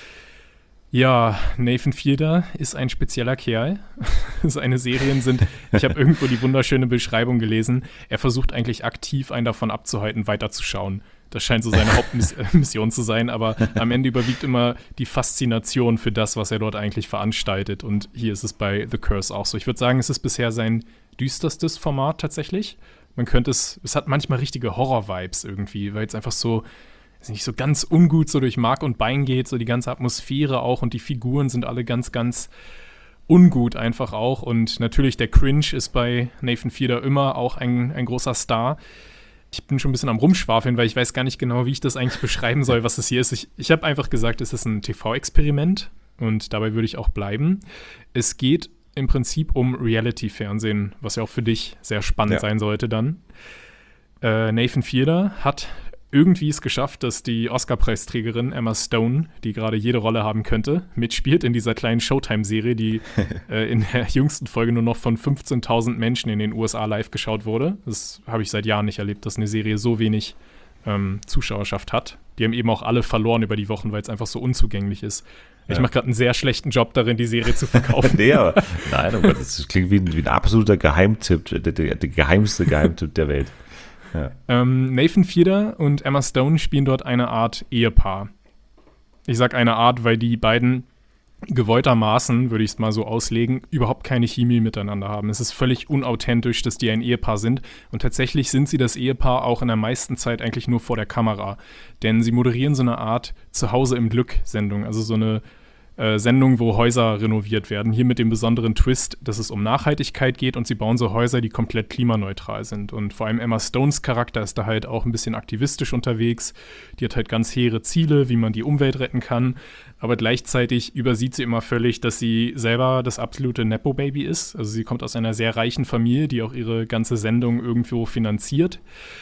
Ja, Nathan Fielder ist ein spezieller Kerl. Seine Serien sind, ich habe irgendwo die wunderschöne Beschreibung gelesen, er versucht eigentlich aktiv einen davon abzuhalten, weiterzuschauen. Das scheint so seine Hauptmission zu sein, aber am Ende überwiegt immer die Faszination für das, was er dort eigentlich veranstaltet. Und hier ist es bei The Curse auch so. Ich würde sagen, es ist bisher sein düsterstes Format tatsächlich. Man könnte es hat manchmal richtige Horror-Vibes irgendwie, weil es einfach so, nicht so ganz ungut so durch Mark und Bein geht, so die ganze Atmosphäre auch und die Figuren sind alle ganz, ganz ungut einfach auch. Und natürlich der Cringe ist bei Nathan Fielder immer auch ein großer Star. Ich bin schon ein bisschen am Rumschwafeln, weil ich weiß gar nicht genau, wie ich das eigentlich beschreiben soll, was das hier ist. Ich habe einfach gesagt, es ist ein TV-Experiment und dabei würde ich auch bleiben. Es geht im Prinzip um Reality-Fernsehen, was ja auch für dich sehr spannend sein sollte dann. Nathan Fielder hat irgendwie es geschafft, dass die Oscar-Preisträgerin Emma Stone, die gerade jede Rolle haben könnte, mitspielt in dieser kleinen Showtime-Serie, die in der jüngsten Folge nur noch von 15.000 Menschen in den USA live geschaut wurde. Das habe ich seit Jahren nicht erlebt, dass eine Serie so wenig Zuschauerschaft hat. Die haben eben auch alle verloren über die Wochen, weil es einfach so unzugänglich ist. Ich mache gerade einen sehr schlechten Job darin, die Serie zu verkaufen. Nein, aber das klingt wie ein absoluter Geheimtipp, der geheimste Geheimtipp der Welt. Ja. Nathan Fielder und Emma Stone spielen dort eine Art Ehepaar. Ich sage eine Art, weil die beiden gewolltermaßen, würde ich es mal so auslegen, überhaupt keine Chemie miteinander haben. Es ist völlig unauthentisch, dass die ein Ehepaar sind. Und tatsächlich sind sie das Ehepaar auch in der meisten Zeit eigentlich nur vor der Kamera. Denn sie moderieren so eine Art Zuhause im Glück-Sendung. Also so eine Sendung, wo Häuser renoviert werden. Hier mit dem besonderen Twist, dass es um Nachhaltigkeit geht und sie bauen so Häuser, die komplett klimaneutral sind. Und vor allem Emma Stones Charakter ist da halt auch ein bisschen aktivistisch unterwegs. Die hat halt ganz hehre Ziele, wie man die Umwelt retten kann. Aber gleichzeitig übersieht sie immer völlig, dass sie selber das absolute Nepo-Baby ist. Also sie kommt aus einer sehr reichen Familie, die auch ihre ganze Sendung irgendwo finanziert.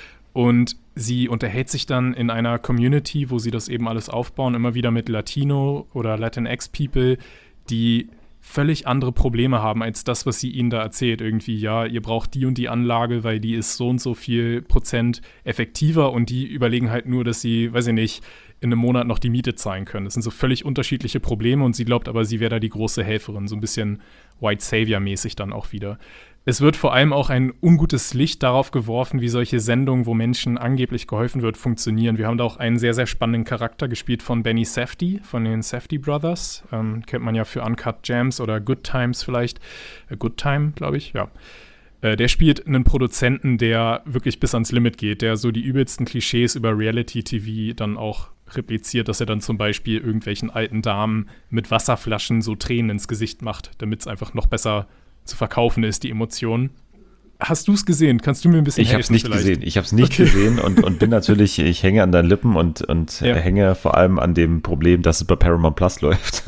Und sie unterhält sich dann in einer Community, wo sie das eben alles aufbauen, immer wieder mit Latino- oder Latinx-People, die völlig andere Probleme haben als das, was sie ihnen da erzählt. Irgendwie, ja, ihr braucht die und die Anlage, weil die ist so und so viel Prozent effektiver und die überlegen halt nur, dass sie, weiß ich nicht, in einem Monat noch die Miete zahlen können. Das sind so völlig unterschiedliche Probleme und sie glaubt aber, sie wäre da die große Helferin. So ein bisschen White Savior-mäßig dann auch wieder. Es wird vor allem auch ein ungutes Licht darauf geworfen, wie solche Sendungen, wo Menschen angeblich geholfen wird, funktionieren. Wir haben da auch einen sehr, sehr spannenden Charakter gespielt von Benny Safdie, von den Safdie Brothers. Kennt man ja für Uncut Gems oder Good Times vielleicht. Good Time, glaube ich, ja. Der spielt einen Produzenten, der wirklich bis ans Limit geht, der so die übelsten Klischees über Reality-TV dann auch repliziert, dass er dann zum Beispiel irgendwelchen alten Damen mit Wasserflaschen so Tränen ins Gesicht macht, damit es einfach noch besser zu verkaufen ist, die Emotionen. Hast du es gesehen? Kannst du mir ein bisschen helfen? Ich habe es nicht gesehen und bin natürlich, ich hänge an deinen Lippen und hänge vor allem an dem Problem, dass es bei Paramount Plus läuft.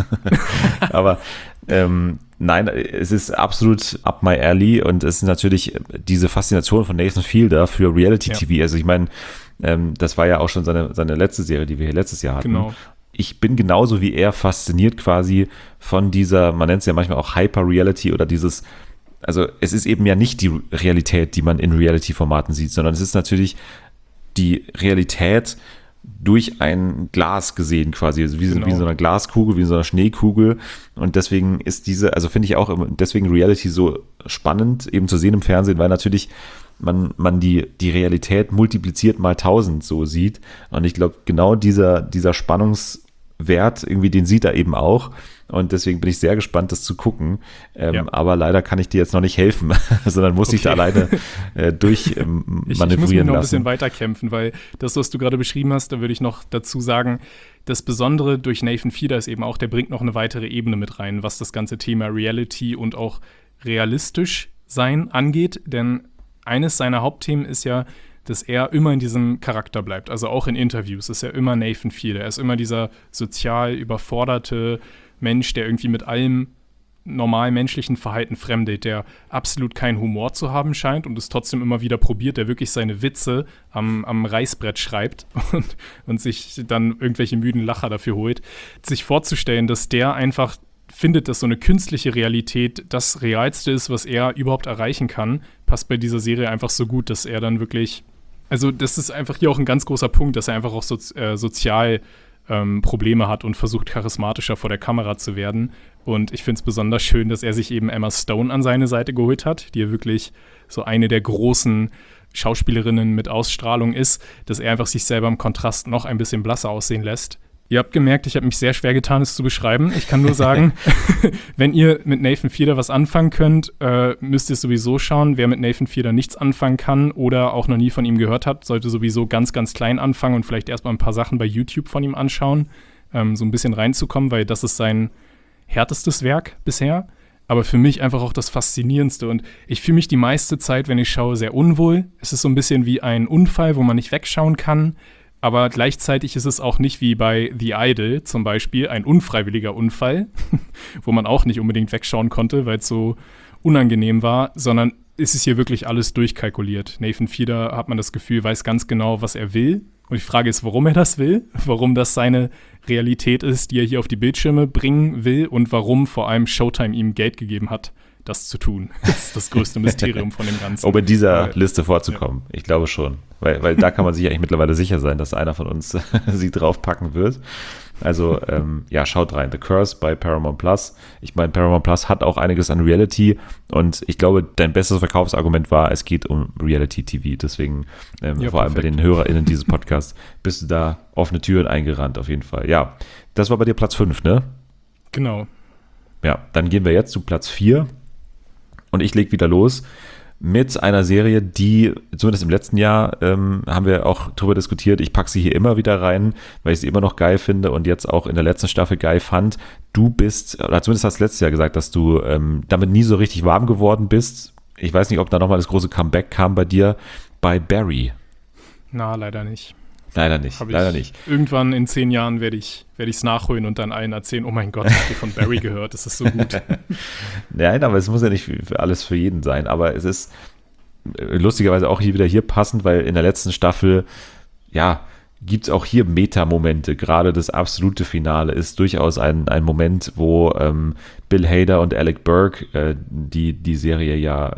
Aber nein, es ist absolut up my alley und es ist natürlich diese Faszination von Nathan Fielder für Reality-TV. Also ich meine, das war ja auch schon seine letzte Serie, die wir hier letztes Jahr hatten. Genau. Ich bin genauso wie er fasziniert quasi von dieser, man nennt es ja manchmal auch Hyper-Reality oder dieses, also es ist eben ja nicht die Realität, die man in Reality-Formaten sieht, sondern es ist natürlich die Realität durch ein Glas gesehen quasi, also wie in so einer Glaskugel, wie in so einer Schneekugel und deswegen ist also finde ich auch deswegen Reality so spannend eben zu sehen im Fernsehen, weil natürlich man die Realität multipliziert mal 1000 so sieht und ich glaube genau dieser Spannungswert irgendwie, den sieht er eben auch und deswegen bin ich sehr gespannt, das zu gucken, aber leider kann ich dir jetzt noch nicht helfen, sondern muss ich da alleine manövrieren ich muss mir noch ein lassen. bisschen weiterkämpfen, weil das, was du gerade beschrieben hast, da würde ich noch dazu sagen, das Besondere durch Nathan Fielder ist eben auch, der bringt noch eine weitere Ebene mit rein, was das ganze Thema Reality und auch realistisch sein angeht, denn eines seiner Hauptthemen ist ja, dass er immer in diesem Charakter bleibt. Also auch in Interviews ist er immer Nathan Fielder. Er ist immer dieser sozial überforderte Mensch, der irgendwie mit allem normalen menschlichen Verhalten fremdelt, der absolut keinen Humor zu haben scheint und es trotzdem immer wieder probiert, der wirklich seine Witze am Reißbrett schreibt und sich dann irgendwelche müden Lacher dafür holt. Sich vorzustellen, dass der einfach findet, dass so eine künstliche Realität das Realste ist, was er überhaupt erreichen kann, passt bei dieser Serie einfach so gut, dass er dann wirklich, also das ist einfach hier auch ein ganz großer Punkt, dass er einfach auch sozial Probleme hat und versucht, charismatischer vor der Kamera zu werden. Und ich finde es besonders schön, dass er sich eben Emma Stone an seine Seite geholt hat, die ja wirklich so eine der großen Schauspielerinnen mit Ausstrahlung ist, dass er einfach sich selber im Kontrast noch ein bisschen blasser aussehen lässt. Ihr habt gemerkt, ich habe mich sehr schwer getan, es zu beschreiben. Ich kann nur sagen, wenn ihr mit Nathan Fielder was anfangen könnt, müsst ihr es sowieso schauen. Wer mit Nathan Fielder nichts anfangen kann oder auch noch nie von ihm gehört hat, sollte sowieso ganz, ganz klein anfangen und vielleicht erstmal ein paar Sachen bei YouTube von ihm anschauen, so ein bisschen reinzukommen, weil das ist sein härtestes Werk bisher. Aber für mich einfach auch das Faszinierendste. Und ich fühle mich die meiste Zeit, wenn ich schaue, sehr unwohl. Es ist so ein bisschen wie ein Unfall, wo man nicht wegschauen kann. Aber gleichzeitig ist es auch nicht wie bei The Idol zum Beispiel ein unfreiwilliger Unfall, wo man auch nicht unbedingt wegschauen konnte, weil es so unangenehm war, sondern es ist hier wirklich alles durchkalkuliert. Nathan Fielder, hat man das Gefühl, weiß ganz genau, was er will. Und die Frage ist, warum er das will, warum das seine Realität ist, die er hier auf die Bildschirme bringen will und warum vor allem Showtime ihm Geld gegeben hat, das zu tun. Das ist das größte Mysterium von dem Ganzen. Um in dieser Liste vorzukommen. Ja. Ich glaube schon. Weil da kann man sich eigentlich mittlerweile sicher sein, dass einer von uns sie draufpacken wird. Also, schaut rein. The Curse bei Paramount Plus. Ich meine, Paramount Plus hat auch einiges an Reality und ich glaube, dein bestes Verkaufsargument war, es geht um Reality-TV. Deswegen, vor allem bei den HörerInnen dieses Podcasts, bist du da offene Türen eingerannt, auf jeden Fall. Ja, das war bei dir Platz 5, ne? Genau. Ja, dann gehen wir jetzt zu Platz 4 und ich leg wieder los mit einer Serie, die zumindest im letzten Jahr haben wir auch drüber diskutiert. Ich packe sie hier immer wieder rein, weil ich sie immer noch geil finde und jetzt auch in der letzten Staffel geil fand. Du bist, oder zumindest hast du letztes Jahr gesagt, dass du damit nie so richtig warm geworden bist. Ich weiß nicht, ob da nochmal das große Comeback kam bei dir, bei Barry. Na, leider nicht. Leider nicht. Irgendwann in 10 Jahren werde ich es nachholen und dann allen erzählen, oh mein Gott, ich habe von Barry gehört, das ist so gut. Nein, aber es muss ja nicht alles für jeden sein, aber es ist lustigerweise auch hier passend, weil in der letzten Staffel, gibt es auch hier Meta-Momente. Gerade das absolute Finale ist durchaus ein Moment, wo Bill Hader und Alec Burke, die Serie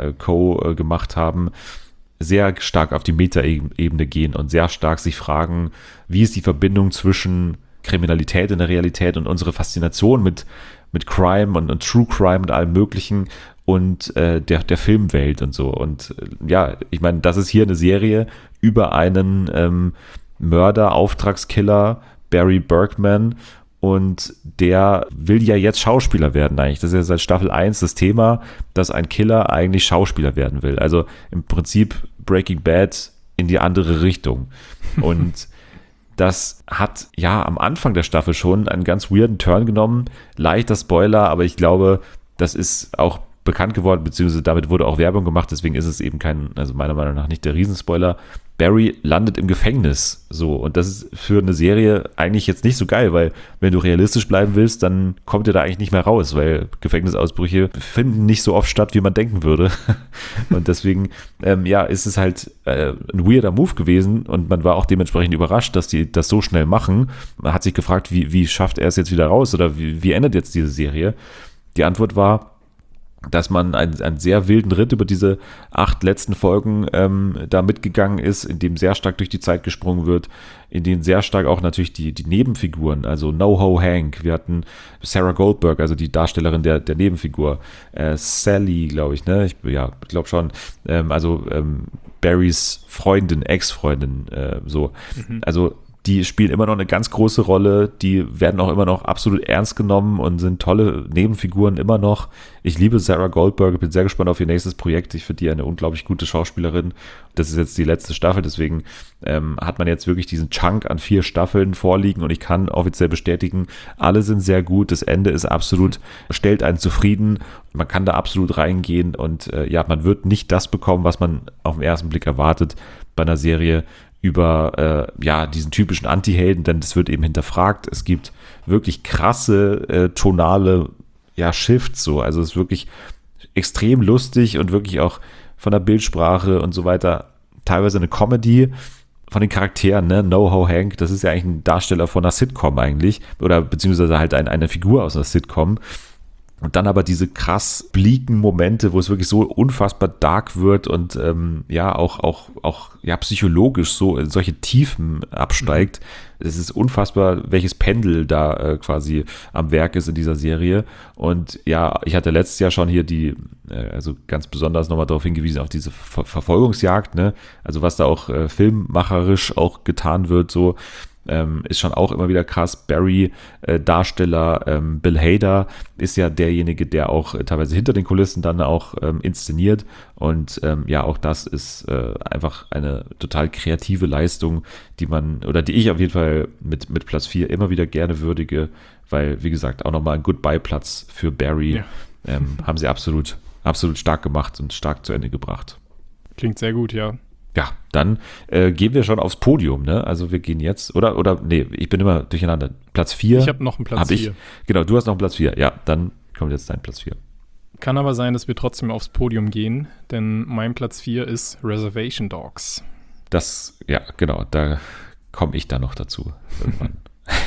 gemacht haben, sehr stark auf die Meta-Ebene gehen und sehr stark sich fragen, wie ist die Verbindung zwischen Kriminalität in der Realität und unsere Faszination mit Crime und True Crime und allem Möglichen und der Filmwelt und so. Und ich meine, das ist hier eine Serie über einen Mörder, Auftragskiller, Barry Bergman, und der will ja jetzt Schauspieler werden eigentlich. Das ist ja seit Staffel 1 das Thema, dass ein Killer eigentlich Schauspieler werden will. Also im Prinzip Breaking Bad in die andere Richtung. Und das hat am Anfang der Staffel schon einen ganz weirden Turn genommen. Leichter Spoiler, aber ich glaube, das ist auch bekannt geworden, beziehungsweise damit wurde auch Werbung gemacht, deswegen ist es eben meiner Meinung nach nicht der Riesenspoiler. Barry landet im Gefängnis, so, und das ist für eine Serie eigentlich jetzt nicht so geil, weil wenn du realistisch bleiben willst, dann kommt ihr da eigentlich nicht mehr raus, weil Gefängnisausbrüche finden nicht so oft statt, wie man denken würde. Und deswegen, ist es halt ein weirder Move gewesen und man war auch dementsprechend überrascht, dass die das so schnell machen. Man hat sich gefragt, wie schafft er es jetzt wieder raus oder wie endet jetzt diese Serie? Die Antwort war, dass man einen sehr wilden Ritt über diese 8 letzten Folgen da mitgegangen ist, in dem sehr stark durch die Zeit gesprungen wird, in denen sehr stark auch natürlich die Nebenfiguren, also NoHo Hank, wir hatten Sarah Goldberg, also die Darstellerin der Nebenfigur, Sally, glaube ich, ne? Ich glaube schon, Barrys Freundin, Ex-Freundin, so. Mhm. Also die spielen immer noch eine ganz große Rolle, die werden auch immer noch absolut ernst genommen und sind tolle Nebenfiguren immer noch. Ich liebe Sarah Goldberg, bin sehr gespannt auf ihr nächstes Projekt. Ich finde die eine unglaublich gute Schauspielerin. Das ist jetzt die letzte Staffel, deswegen hat man jetzt wirklich diesen Chunk an 4 Staffeln vorliegen und ich kann offiziell bestätigen, alle sind sehr gut. Das Ende ist absolut, stellt einen zufrieden. Man kann da absolut reingehen und man wird nicht das bekommen, was man auf den ersten Blick erwartet bei einer Serie über diesen typischen Anti-Helden, denn das wird eben hinterfragt. Es gibt wirklich krasse tonale Shifts so. Also es ist wirklich extrem lustig und wirklich auch von der Bildsprache und so weiter teilweise eine Comedy von den Charakteren, ne? NoHo Hank, das ist ja eigentlich ein Darsteller von einer Sitcom eigentlich oder beziehungsweise halt eine Figur aus einer Sitcom. Und dann aber diese krass bleaken Momente, wo es wirklich so unfassbar dark wird und auch psychologisch so in solche Tiefen absteigt. Es ist unfassbar, welches Pendel da quasi am Werk ist in dieser Serie. Und ja, ich hatte letztes Jahr schon hier also ganz besonders nochmal darauf hingewiesen, auf diese Verfolgungsjagd, ne? Also was da auch filmmacherisch auch getan wird, so. Ist schon auch immer wieder krass. Barry, Darsteller Bill Hader ist ja derjenige, der auch teilweise hinter den Kulissen dann auch inszeniert und auch das ist einfach eine total kreative Leistung, die ich auf jeden Fall mit Platz 4 immer wieder gerne würdige, weil, wie gesagt, auch nochmal ein Goodbye-Platz für Barry haben sie absolut stark gemacht und stark zu Ende gebracht. Klingt sehr gut, ja. Ja, dann gehen wir schon aufs Podium, ne? Also wir gehen jetzt, nee, ich bin immer durcheinander. Platz 4. Ich habe noch einen Platz 4. Genau, du hast noch einen Platz 4. Ja, dann kommt jetzt dein Platz 4. Kann aber sein, dass wir trotzdem aufs Podium gehen, denn mein Platz 4 ist Reservation Dogs. Genau, da komme ich dann noch dazu irgendwann.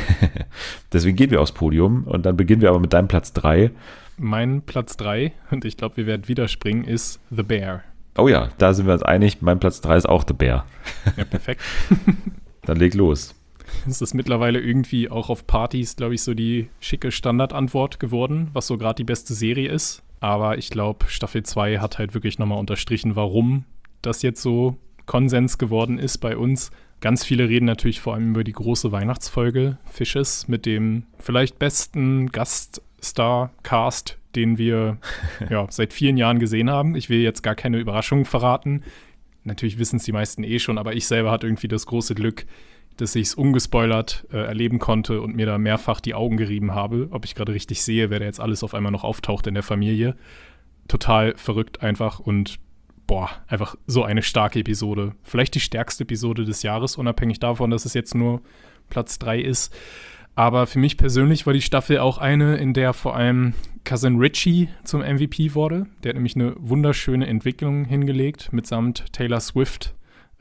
Deswegen gehen wir aufs Podium und dann beginnen wir aber mit deinem Platz 3. Mein Platz 3, und ich glaube, wir werden wieder springen, ist The Bear. Oh ja, da sind wir uns einig. Mein Platz 3 ist auch The Bear. Ja, perfekt. Dann leg los. Es ist mittlerweile irgendwie auch auf Partys, glaube ich, so die schicke Standardantwort geworden, was so gerade die beste Serie ist. Aber ich glaube, Staffel 2 hat halt wirklich nochmal unterstrichen, warum das jetzt so Konsens geworden ist bei uns. Ganz viele reden natürlich vor allem über die große Weihnachtsfolge Fishes mit dem vielleicht besten Gaststar-Cast, den wir seit vielen Jahren gesehen haben. Ich will jetzt gar keine Überraschung verraten. Natürlich wissen es die meisten schon, aber ich selber hatte irgendwie das große Glück, dass ich es ungespoilert erleben konnte und mir da mehrfach die Augen gerieben habe, ob ich gerade richtig sehe, wer da jetzt alles auf einmal noch auftaucht in der Familie. Total verrückt einfach und einfach so eine starke Episode. Vielleicht die stärkste Episode des Jahres, unabhängig davon, dass es jetzt nur Platz 3 ist. Aber für mich persönlich war die Staffel auch eine, in der vor allem Cousin Richie zum MVP wurde. Der hat nämlich eine wunderschöne Entwicklung hingelegt, mitsamt Taylor Swift,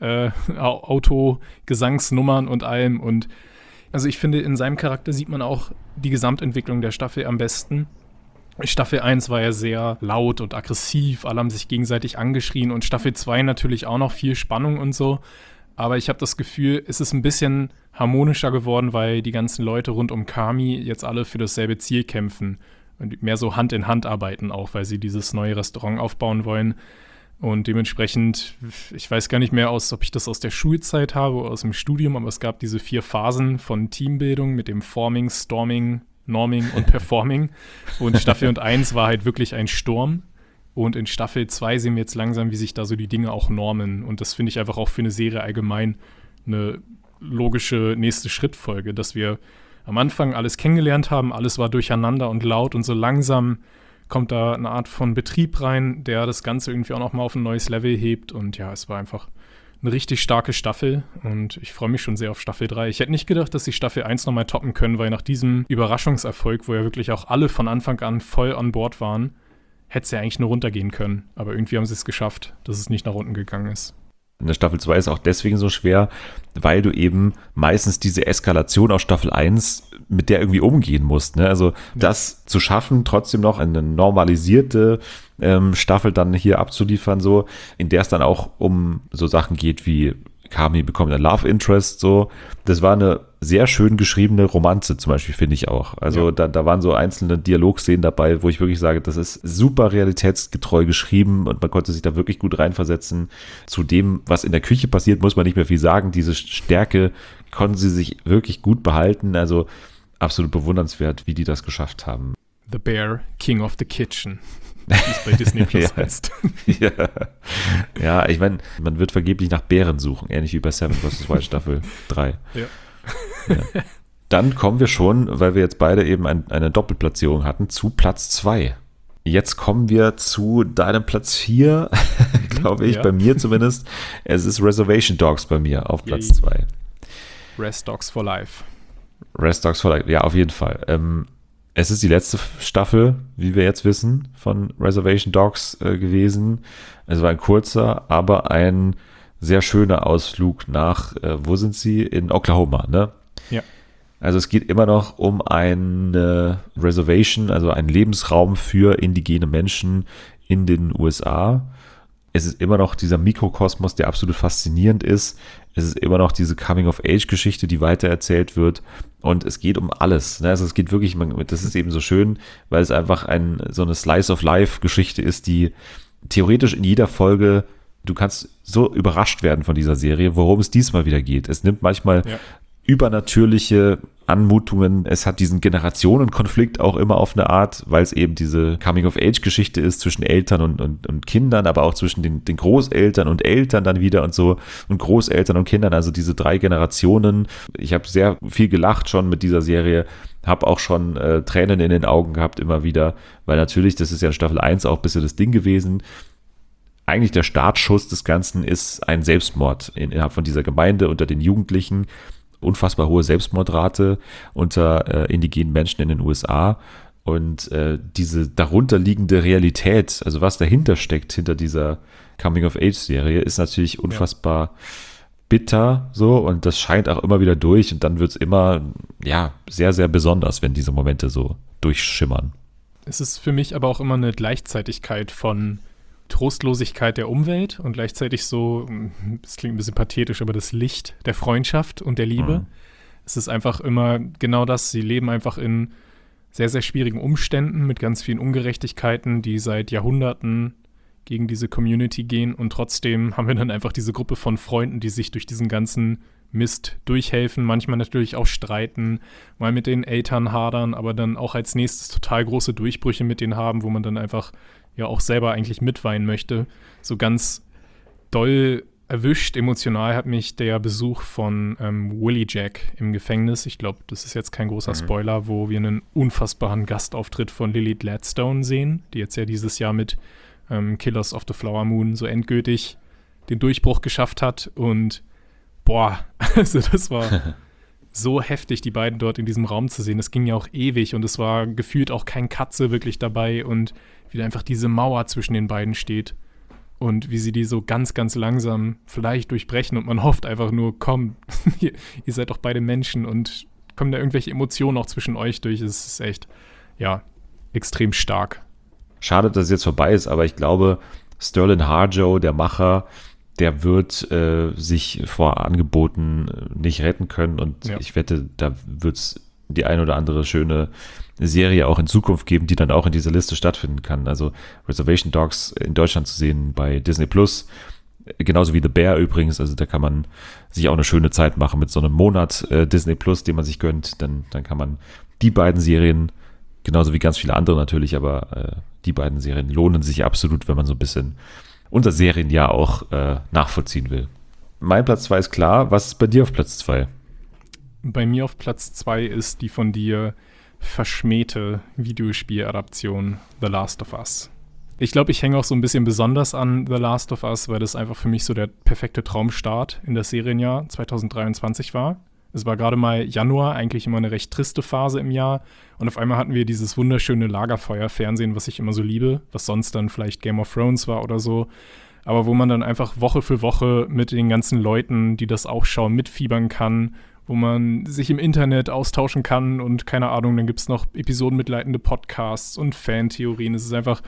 Auto-Gesangsnummern und allem. Und also ich finde, in seinem Charakter sieht man auch die Gesamtentwicklung der Staffel am besten. Staffel 1 war ja sehr laut und aggressiv, alle haben sich gegenseitig angeschrien und Staffel 2 natürlich auch noch viel Spannung und so. Aber ich habe das Gefühl, es ist ein bisschen harmonischer geworden, weil die ganzen Leute rund um Carmy jetzt alle für dasselbe Ziel kämpfen und mehr so Hand in Hand arbeiten auch, weil sie dieses neue Restaurant aufbauen wollen. Und dementsprechend, ich weiß gar nicht mehr, ob ich das aus der Schulzeit habe oder aus dem Studium, aber es gab diese 4 Phasen von Teambildung mit dem Forming, Storming, Norming und Performing. Und Staffel 1 war halt wirklich ein Sturm. Und in Staffel 2 sehen wir jetzt langsam, wie sich da so die Dinge auch normen. Und das finde ich einfach auch für eine Serie allgemein eine logische nächste Schrittfolge, dass wir am Anfang alles kennengelernt haben, alles war durcheinander und laut und so langsam kommt da eine Art von Betrieb rein, der das Ganze irgendwie auch nochmal auf ein neues Level hebt. Und ja, es war einfach eine richtig starke Staffel und ich freue mich schon sehr auf Staffel 3. Ich hätte nicht gedacht, dass sie Staffel 1 nochmal toppen können, weil nach diesem Überraschungserfolg, wo ja wirklich auch alle von Anfang an voll an Bord waren, hätte es ja eigentlich nur runtergehen können. Aber irgendwie haben sie es geschafft, dass es nicht nach unten gegangen ist. In der Staffel 2 ist auch deswegen so schwer, weil du eben meistens diese Eskalation aus Staffel 1 mit der irgendwie umgehen musst. Ne? Also das zu schaffen, trotzdem noch eine normalisierte Staffel dann hier abzuliefern, so, in der es dann auch um so Sachen geht wie Carmy bekommt ein Love Interest, so. Das war eine sehr schön geschriebene Romanze zum Beispiel, finde ich auch. Also da waren so einzelne Dialogszenen dabei, wo ich wirklich sage, das ist super realitätsgetreu geschrieben und man konnte sich da wirklich gut reinversetzen. Zu dem, was in der Küche passiert, muss man nicht mehr viel sagen. Diese Stärke konnten sie sich wirklich gut behalten. Also absolut bewundernswert, wie die das geschafft haben. The Bear, King of the Kitchen. Wie es bei Disney Plus heißt. Ja, ich meine, man wird vergeblich nach Bären suchen, ähnlich wie bei Seven vs. Wild Staffel 3. Ja. Dann kommen wir schon, weil wir jetzt beide eben eine Doppelplatzierung hatten, zu Platz 2. Jetzt kommen wir zu deinem Platz 4, glaube ich, bei mir zumindest. Es ist Reservation Dogs bei mir auf Platz 2. Rest Dogs for Life. Rest Dogs for Life, ja, auf jeden Fall. Es ist die letzte Staffel, wie wir jetzt wissen, von Reservation Dogs gewesen. Es war ein kurzer, aber ein sehr schöner Ausflug nach, wo sind sie? In Oklahoma, ne? Ja. Also es geht immer noch um eine Reservation, also einen Lebensraum für indigene Menschen in den USA. Es ist immer noch dieser Mikrokosmos, der absolut faszinierend ist. Es ist immer noch diese Coming-of-Age-Geschichte, die weitererzählt wird. Und es geht um alles. Also es geht wirklich, das ist eben so schön, weil es einfach so eine Slice-of-Life-Geschichte ist, die theoretisch in jeder Folge, du kannst so überrascht werden von dieser Serie, worum es diesmal wieder geht. Es nimmt manchmal übernatürliche Anmutungen. Es hat diesen Generationenkonflikt auch immer auf eine Art, weil es eben diese Coming-of-Age-Geschichte ist zwischen Eltern und Kindern, aber auch zwischen den Großeltern und Eltern dann wieder und so und Großeltern und Kindern, also diese 3 Generationen. Ich habe sehr viel gelacht schon mit dieser Serie, habe auch schon Tränen in den Augen gehabt immer wieder, weil natürlich, das ist ja in Staffel 1 auch ein bisschen das Ding gewesen. Eigentlich der Startschuss des Ganzen ist ein Selbstmord innerhalb von dieser Gemeinde unter den Jugendlichen. Unfassbar hohe Selbstmordrate unter indigenen Menschen in den USA und diese darunterliegende Realität, also was dahinter steckt, hinter dieser Coming-of-Age-Serie, ist natürlich unfassbar bitter so und das scheint auch immer wieder durch und dann wird es immer sehr, sehr besonders, wenn diese Momente so durchschimmern. Es ist für mich aber auch immer eine Gleichzeitigkeit von Trostlosigkeit der Umwelt und gleichzeitig so, das klingt ein bisschen pathetisch, aber das Licht der Freundschaft und der Liebe. Es ist einfach immer genau das. Sie leben einfach in sehr, sehr schwierigen Umständen mit ganz vielen Ungerechtigkeiten, die seit Jahrhunderten gegen diese Community gehen und trotzdem haben wir dann einfach diese Gruppe von Freunden, die sich durch diesen ganzen Mist durchhelfen, manchmal natürlich auch streiten, mal mit den Eltern hadern, aber dann auch als nächstes total große Durchbrüche mit denen haben, wo man dann einfach ja auch selber eigentlich mitweinen möchte. So ganz doll erwischt, emotional hat mich der Besuch von Willie Jack im Gefängnis. Ich glaube, das ist jetzt kein großer Spoiler, wo wir einen unfassbaren Gastauftritt von Lily Gladstone sehen, die jetzt ja dieses Jahr mit Killers of the Flower Moon so endgültig den Durchbruch geschafft hat. Und also das war so heftig, die beiden dort in diesem Raum zu sehen. Das ging ja auch ewig und es war gefühlt auch kein Katze wirklich dabei und wie da einfach diese Mauer zwischen den beiden steht und wie sie die so ganz, ganz langsam vielleicht durchbrechen und man hofft einfach nur, komm, ihr seid doch beide Menschen und kommen da irgendwelche Emotionen auch zwischen euch durch. Es ist echt, extrem stark. Schade, dass es jetzt vorbei ist, aber ich glaube, Sterling Harjo, der Macher, der wird sich vor Angeboten nicht retten können und ich wette, da wird es die ein oder andere schöne Serie auch in Zukunft geben, die dann auch in dieser Liste stattfinden kann. Also Reservation Dogs in Deutschland zu sehen bei Disney Plus, genauso wie The Bear übrigens, also da kann man sich auch eine schöne Zeit machen mit so einem Monat Disney Plus, den man sich gönnt, dann kann man die beiden Serien, genauso wie ganz viele andere natürlich, aber die beiden Serien lohnen sich absolut, wenn man so ein bisschen unser Serienjahr auch nachvollziehen will. Mein Platz 2 ist klar. Was ist bei dir auf Platz 2? Bei mir auf Platz 2 ist die von dir verschmähte Videospieladaption The Last of Us. Ich glaube, ich hänge auch so ein bisschen besonders an The Last of Us, weil das einfach für mich so der perfekte Traumstart in das Serienjahr 2023 war. Es war gerade mal Januar, eigentlich immer eine recht triste Phase im Jahr. Und auf einmal hatten wir dieses wunderschöne Lagerfeuer-Fernsehen, was ich immer so liebe, was sonst dann vielleicht Game of Thrones war oder so. Aber wo man dann einfach Woche für Woche mit den ganzen Leuten, die das auch schauen, mitfiebern kann, wo man sich im Internet austauschen kann und keine Ahnung, dann gibt es noch episodenmitleitende Podcasts und Fantheorien. Es ist einfach,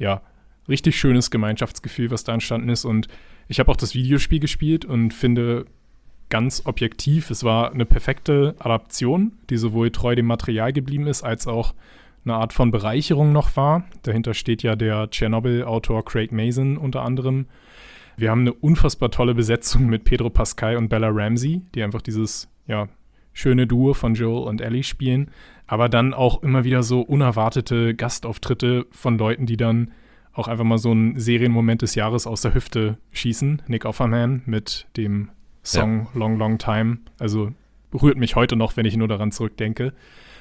richtig schönes Gemeinschaftsgefühl, was da entstanden ist. Und ich habe auch das Videospiel gespielt und finde ganz objektiv, es war eine perfekte Adaption, die sowohl treu dem Material geblieben ist, als auch eine Art von Bereicherung noch war. Dahinter steht ja der Tschernobyl-Autor Craig Mazin unter anderem. Wir haben eine unfassbar tolle Besetzung mit Pedro Pascal und Bella Ramsey, die einfach dieses schöne Duo von Joel und Ellie spielen, aber dann auch immer wieder so unerwartete Gastauftritte von Leuten, die dann auch einfach mal so einen Serienmoment des Jahres aus der Hüfte schießen. Nick Offerman mit dem Song Long, Long Time, also berührt mich heute noch, wenn ich nur daran zurückdenke.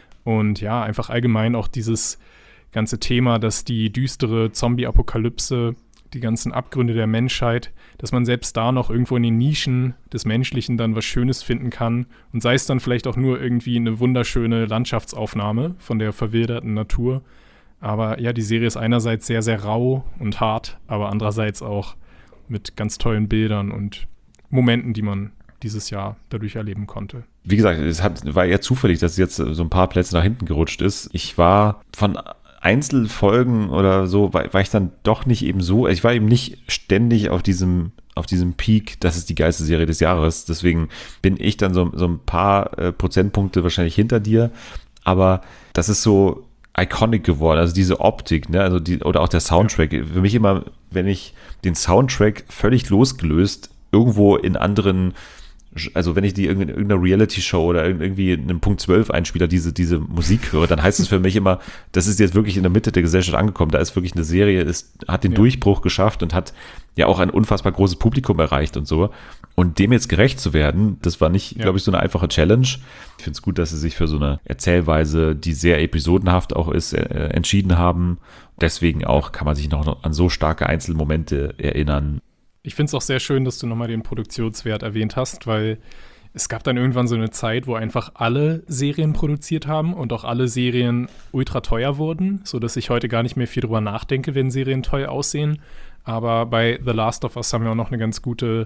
Und einfach allgemein auch dieses ganze Thema, dass die düstere Zombie-Apokalypse, die ganzen Abgründe der Menschheit, dass man selbst da noch irgendwo in den Nischen des Menschlichen dann was Schönes finden kann und sei es dann vielleicht auch nur irgendwie eine wunderschöne Landschaftsaufnahme von der verwilderten Natur. Aber die Serie ist einerseits sehr, sehr rau und hart, aber andererseits auch mit ganz tollen Bildern und Momenten, die man dieses Jahr dadurch erleben konnte. Wie gesagt, war eher zufällig, dass es jetzt so ein paar Plätze nach hinten gerutscht ist. Ich war von Einzelfolgen oder so, war ich dann doch nicht eben so, ich war eben nicht ständig auf diesem Peak, das ist die geilste Serie des Jahres. Deswegen bin ich dann so ein paar Prozentpunkte wahrscheinlich hinter dir. Aber das ist so iconic geworden, also diese Optik, ne, also oder auch der Soundtrack. Für mich immer, wenn ich den Soundtrack völlig losgelöst irgendwo in anderen, also wenn ich die in irgendeiner Reality-Show oder irgendwie in einem Punkt 12 Einspieler diese Musik höre, dann heißt es für mich immer, das ist jetzt wirklich in der Mitte der Gesellschaft angekommen. Da ist wirklich eine Serie, hat den Durchbruch geschafft und hat ja auch ein unfassbar großes Publikum erreicht und so. Und dem jetzt gerecht zu werden, das war nicht, glaube ich, so eine einfache Challenge. Ich finde es gut, dass sie sich für so eine Erzählweise, die sehr episodenhaft auch ist, entschieden haben. Deswegen auch kann man sich noch an so starke Einzelmomente erinnern. Ich finde es auch sehr schön, dass du nochmal den Produktionswert erwähnt hast, weil es gab dann irgendwann so eine Zeit, wo einfach alle Serien produziert haben und auch alle Serien ultra teuer wurden, sodass ich heute gar nicht mehr viel drüber nachdenke, wenn Serien teuer aussehen. Aber bei The Last of Us haben wir auch noch eine ganz gute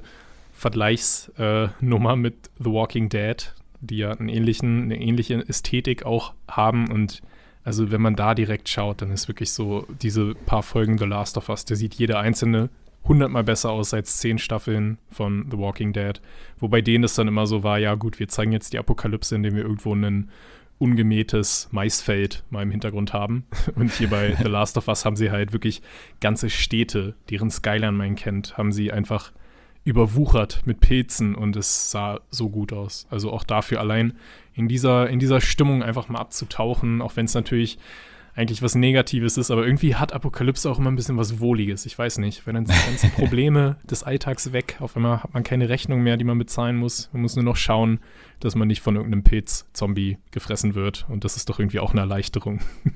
Vergleichsnummer mit The Walking Dead, die ja eine ähnliche Ästhetik auch haben. Und also wenn man da direkt schaut, dann ist wirklich so diese paar Folgen The Last of Us, da sieht jede einzelne 100-mal besser aus als 10 Staffeln von The Walking Dead. Wobei denen es dann immer so war, ja gut, wir zeigen jetzt die Apokalypse, indem wir irgendwo ein ungemähtes Maisfeld mal im Hintergrund haben. Und hier bei The Last of Us haben sie halt wirklich ganze Städte, deren Skyline man kennt, haben sie einfach überwuchert mit Pilzen und es sah so gut aus. Also auch dafür allein in dieser Stimmung einfach mal abzutauchen, auch wenn es natürlich eigentlich was Negatives ist, aber irgendwie hat Apokalypse auch immer ein bisschen was Wohliges. Ich weiß nicht, wenn dann sind die ganzen Probleme des Alltags weg, auf einmal hat man keine Rechnung mehr, die man bezahlen muss. Man muss nur noch schauen, dass man nicht von irgendeinem Pilz-Zombie gefressen wird und das ist doch irgendwie auch eine Erleichterung.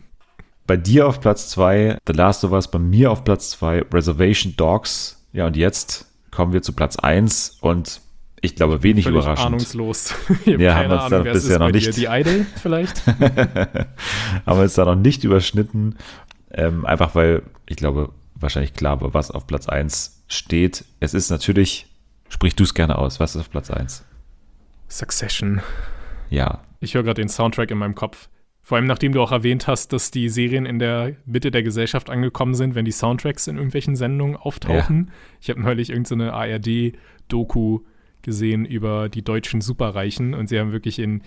Bei dir auf Platz 2 The Last of Us, bei mir auf Platz 2 Reservation Dogs. Ja, und jetzt kommen wir zu Platz 1 und ich glaube, wenig völlig überraschend. Ahnungslos. Ich habe haben wir uns da bisher noch nicht. Die Idol vielleicht? Haben wir uns da noch nicht überschnitten. Einfach weil, ich glaube, wahrscheinlich klar war, was auf Platz 1 steht. Es ist natürlich, sprich du es gerne aus, was ist auf Platz 1? Succession. Ja. Ich höre gerade den Soundtrack in meinem Kopf. Vor allem, nachdem du auch erwähnt hast, dass die Serien in der Mitte der Gesellschaft angekommen sind, wenn die Soundtracks in irgendwelchen Sendungen auftauchen. Ja. Ich habe neulich irgendeine ARD-Doku gesehen über die deutschen Superreichen und sie haben wirklich in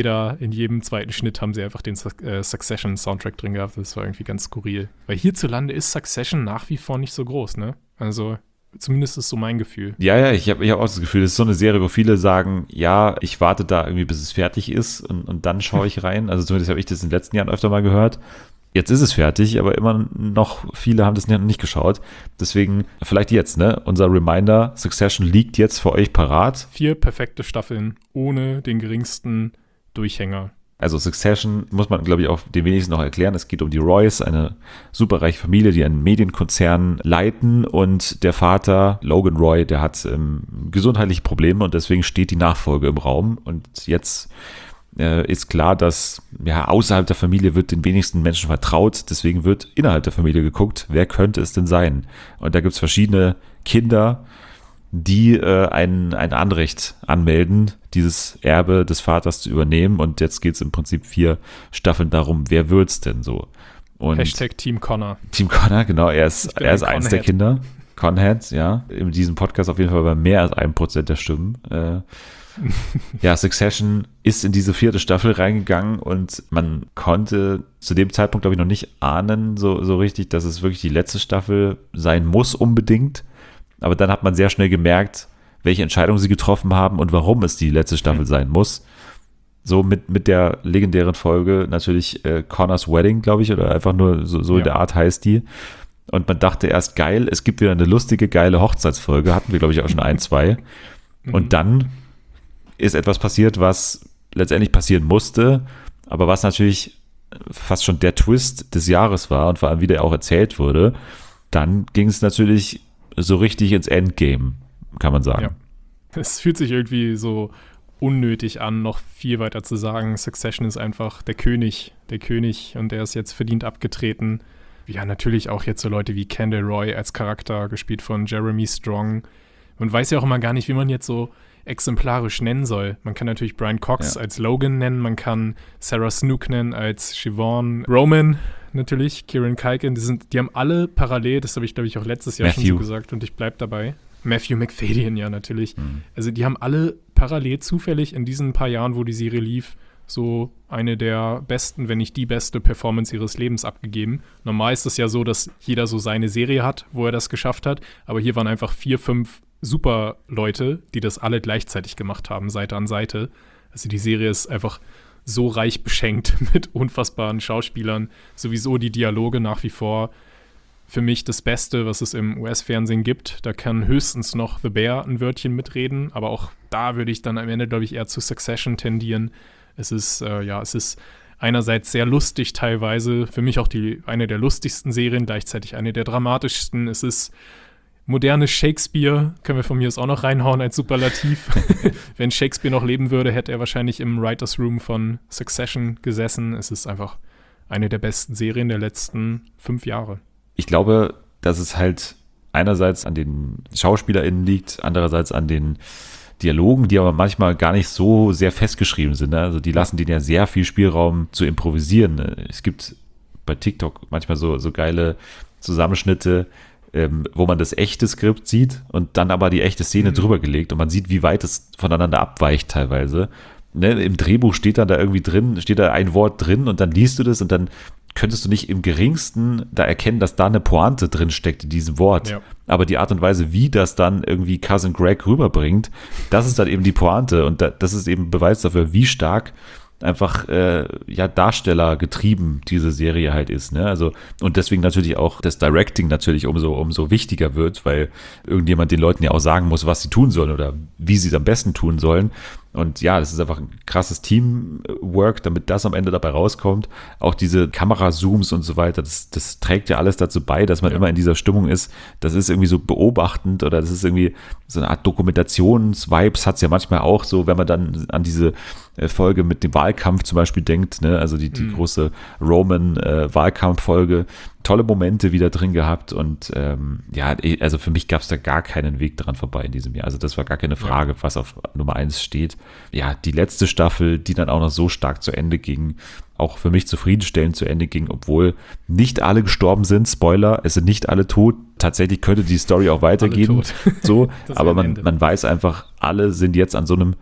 jedem zweiten Schnitt haben sie einfach den Succession-Soundtrack drin gehabt. Das war irgendwie ganz skurril. Weil hierzulande ist Succession nach wie vor nicht so groß, ne? Also zumindest ist so mein Gefühl. Ja, ich hab auch das Gefühl, das ist so eine Serie, wo viele sagen, ja, ich warte da irgendwie, bis es fertig ist und dann schaue ich rein. Also zumindest habe ich das in den letzten Jahren öfter mal gehört. Jetzt ist es fertig, aber immer noch viele haben das nicht geschaut. Deswegen vielleicht jetzt, ne? Unser Reminder, Succession liegt jetzt für euch parat. 4 perfekte Staffeln ohne den geringsten Durchhänger. Also Succession muss man, glaube ich, auch den wenigsten noch erklären. Es geht um die Roys, eine superreiche Familie, die einen Medienkonzern leiten und der Vater, Logan Roy, der hat gesundheitliche Probleme und deswegen steht die Nachfolge im Raum und jetzt ist klar, dass außerhalb der Familie wird den wenigsten Menschen vertraut, deswegen wird innerhalb der Familie geguckt, wer könnte es denn sein? Und da gibt es verschiedene Kinder, die ein Anrecht anmelden, dieses Erbe des Vaters zu übernehmen und jetzt geht es im Prinzip 4 Staffeln darum, wer wird's denn so? Und Hashtag Team Connor. Team Connor, genau, er ist eins der Kinder. Conhead, ja, in diesem Podcast auf jeden Fall bei mehr als 1% der Stimmen. Ja, Succession ist in diese 4. Staffel reingegangen und man konnte zu dem Zeitpunkt, glaube ich, noch nicht ahnen, so richtig, dass es wirklich die letzte Staffel sein muss unbedingt. Aber dann hat man sehr schnell gemerkt, welche Entscheidungen sie getroffen haben und warum es die letzte Staffel sein muss. So mit der legendären Folge natürlich Connors Wedding, glaube ich, oder einfach nur so in der Art heißt die. Und man dachte erst, geil, es gibt wieder eine lustige, geile Hochzeitsfolge. Hatten wir, glaube ich, auch schon 1, 2. Und dann ist etwas passiert, was letztendlich passieren musste, aber was natürlich fast schon der Twist des Jahres war und vor allem, wie der auch erzählt wurde. Dann ging es natürlich so richtig ins Endgame, kann man sagen. Ja. Es fühlt sich irgendwie so unnötig an, noch viel weiter zu sagen. Succession ist einfach der König und der ist jetzt verdient abgetreten. Ja, natürlich auch jetzt so Leute wie Kendall Roy als Charakter, gespielt von Jeremy Strong. Man weiß ja auch immer gar nicht, wie man jetzt so exemplarisch nennen soll. Man kann natürlich Brian Cox als Logan nennen, man kann Sarah Snook nennen als Siobhan, Roman natürlich, Kieran Culkin, die haben alle parallel, das habe ich glaube ich auch letztes Jahr schon so gesagt und ich bleibe dabei. Matthew Macfadyen, ja natürlich. Also die haben alle parallel zufällig in diesen paar Jahren, wo die Serie lief, so eine der besten, wenn nicht die beste Performance ihres Lebens abgegeben. Normal ist es ja so, dass jeder so seine Serie hat, wo er das geschafft hat, aber hier waren einfach 4, 5 super Leute, die das alle gleichzeitig gemacht haben, Seite an Seite. Also die Serie ist einfach so reich beschenkt mit unfassbaren Schauspielern. Sowieso die Dialoge nach wie vor für mich das Beste, was es im US-Fernsehen gibt. Da kann höchstens noch The Bear ein Wörtchen mitreden, aber auch da würde ich dann am Ende, glaube ich, eher zu Succession tendieren. Es ist einerseits sehr lustig teilweise, für mich auch eine der lustigsten Serien, gleichzeitig eine der dramatischsten. Es ist modernes Shakespeare, können wir von mir aus auch noch reinhauen als Superlativ. Wenn Shakespeare noch leben würde, hätte er wahrscheinlich im Writers Room von Succession gesessen. Es ist einfach eine der besten Serien der letzten 5 Jahre. Ich glaube, dass es halt einerseits an den SchauspielerInnen liegt, andererseits an den Dialogen, die aber manchmal gar nicht so sehr festgeschrieben sind. Ne? Also die lassen denen ja sehr viel Spielraum zu improvisieren. Es gibt bei TikTok manchmal so geile Zusammenschnitte, wo man das echte Skript sieht und dann aber die echte Szene drüber gelegt und man sieht, wie weit es voneinander abweicht teilweise. Ne? Im Drehbuch steht dann da irgendwie drin, steht da ein Wort drin und dann liest du das und dann könntest du nicht im geringsten da erkennen, dass da eine Pointe drin steckt in diesem Wort. Ja. Aber die Art und Weise, wie das dann irgendwie Cousin Greg rüberbringt, das ist dann eben die Pointe und das ist eben Beweis dafür, wie stark einfach Darsteller getrieben diese Serie halt ist, ne? Also und deswegen natürlich auch das Directing natürlich umso wichtiger wird, weil irgendjemand den Leuten ja auch sagen muss, was sie tun sollen oder wie sie es am besten tun sollen. Und ja, das ist einfach ein krasses Teamwork, damit das am Ende dabei rauskommt. Auch diese Kamerazooms und so weiter, das trägt ja alles dazu bei, dass man immer in dieser Stimmung ist. Das ist irgendwie so beobachtend oder das ist irgendwie so eine Art Dokumentations-Vibes hat es ja manchmal auch so, wenn man dann an diese Folge mit dem Wahlkampf zum Beispiel denkt, ne? Also die große Roman-Wahlkampf-Folge. Tolle Momente wieder drin gehabt und also für mich gab es da gar keinen Weg dran vorbei in diesem Jahr. Also das war gar keine Frage, was auf Nummer 1 steht. Ja, die letzte Staffel, die dann auch noch so stark zu Ende ging, auch für mich zufriedenstellend zu Ende ging, obwohl nicht alle gestorben sind. Spoiler, es sind nicht alle tot. Tatsächlich könnte die Story auch weitergehen. So, aber man weiß einfach, alle sind jetzt an so einem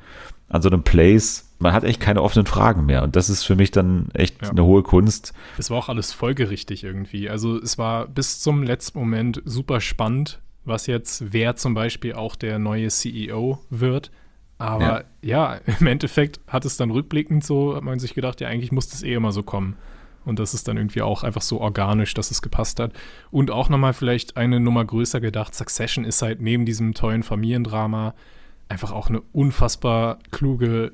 Place. Man hat echt keine offenen Fragen mehr und das ist für mich dann echt eine hohe Kunst. Es war auch alles folgerichtig irgendwie. Also es war bis zum letzten Moment super spannend, wer zum Beispiel auch der neue CEO wird. Aber im Endeffekt hat es dann rückblickend hat man sich gedacht, ja eigentlich muss das immer so kommen. Und das ist dann irgendwie auch einfach so organisch, dass es gepasst hat. Und auch nochmal vielleicht eine Nummer größer gedacht, Succession ist halt neben diesem tollen Familiendrama einfach auch eine unfassbar kluge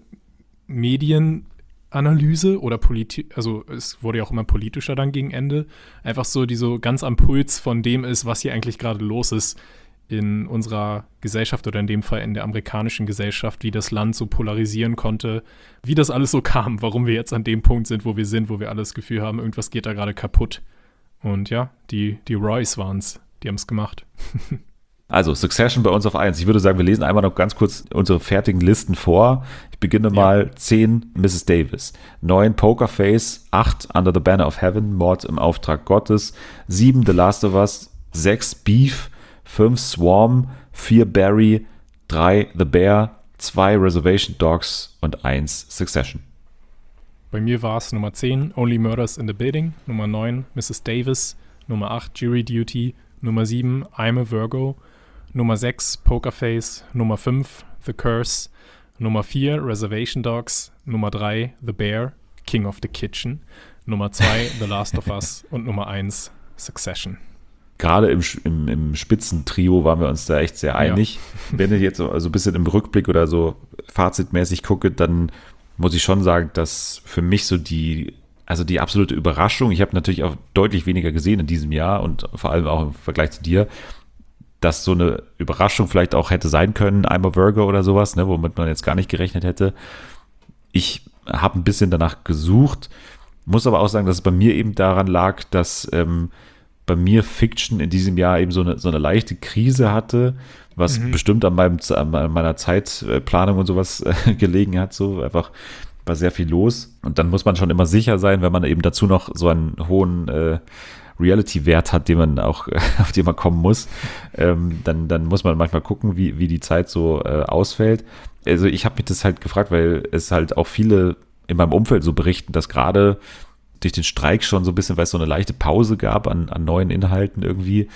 Medienanalyse oder also es wurde ja auch immer politischer dann gegen Ende, einfach so, die so ganz am Puls von dem ist, was hier eigentlich gerade los ist in unserer Gesellschaft oder in dem Fall in der amerikanischen Gesellschaft, wie das Land so polarisieren konnte, wie das alles so kam, warum wir jetzt an dem Punkt sind, wo wir sind, wo wir alle das Gefühl haben, irgendwas geht da gerade kaputt. Und ja, die Roys waren es, die haben es gemacht. Also Succession bei uns auf 1. Ich würde sagen, wir lesen einmal noch ganz kurz unsere fertigen Listen vor. Ich beginne mal 10 Mrs. Davis, 9 Pokerface, 8 Under the Banner of Heaven, Mord im Auftrag Gottes, 7 The Last of Us, 6 Beef, 5 Swarm, 4 Barry, 3 The Bear, 2 Reservation Dogs und 1 Succession. Bei mir war es Nummer 10 Only Murders in the Building, Nummer 9 Mrs. Davis, Nummer 8 Jury Duty, Nummer 7 I'm a Virgo, Nummer 6 Pokerface, Nummer 5 The Curse, Nummer 4 Reservation Dogs, Nummer 3 The Bear, King of the Kitchen, Nummer 2 The Last of Us und Nummer 1 Succession. Gerade im Spitzentrio waren wir uns da echt sehr einig. Ja. Wenn ich jetzt so ein bisschen im Rückblick oder so fazitmäßig gucke, dann muss ich schon sagen, dass für mich so die absolute Überraschung, ich habe natürlich auch deutlich weniger gesehen in diesem Jahr und vor allem auch im Vergleich zu dir, dass so eine Überraschung vielleicht auch hätte sein können, I'm a Virgo oder sowas, ne, womit man jetzt gar nicht gerechnet hätte. Ich habe ein bisschen danach gesucht, muss aber auch sagen, dass es bei mir eben daran lag, dass bei mir Fiction in diesem Jahr eben so eine leichte Krise hatte. was bestimmt an meiner Zeitplanung und sowas gelegen hat, so einfach war sehr viel los. Und dann muss man schon immer sicher sein, wenn man eben dazu noch so einen hohen Reality-Wert hat, den man auch, auf den man kommen muss, dann muss man manchmal gucken, wie die Zeit so ausfällt. Also ich habe mich das halt gefragt, weil es halt auch viele in meinem Umfeld so berichten, dass gerade durch den Streik schon so ein bisschen, weil es so eine leichte Pause gab an neuen Inhalten irgendwie,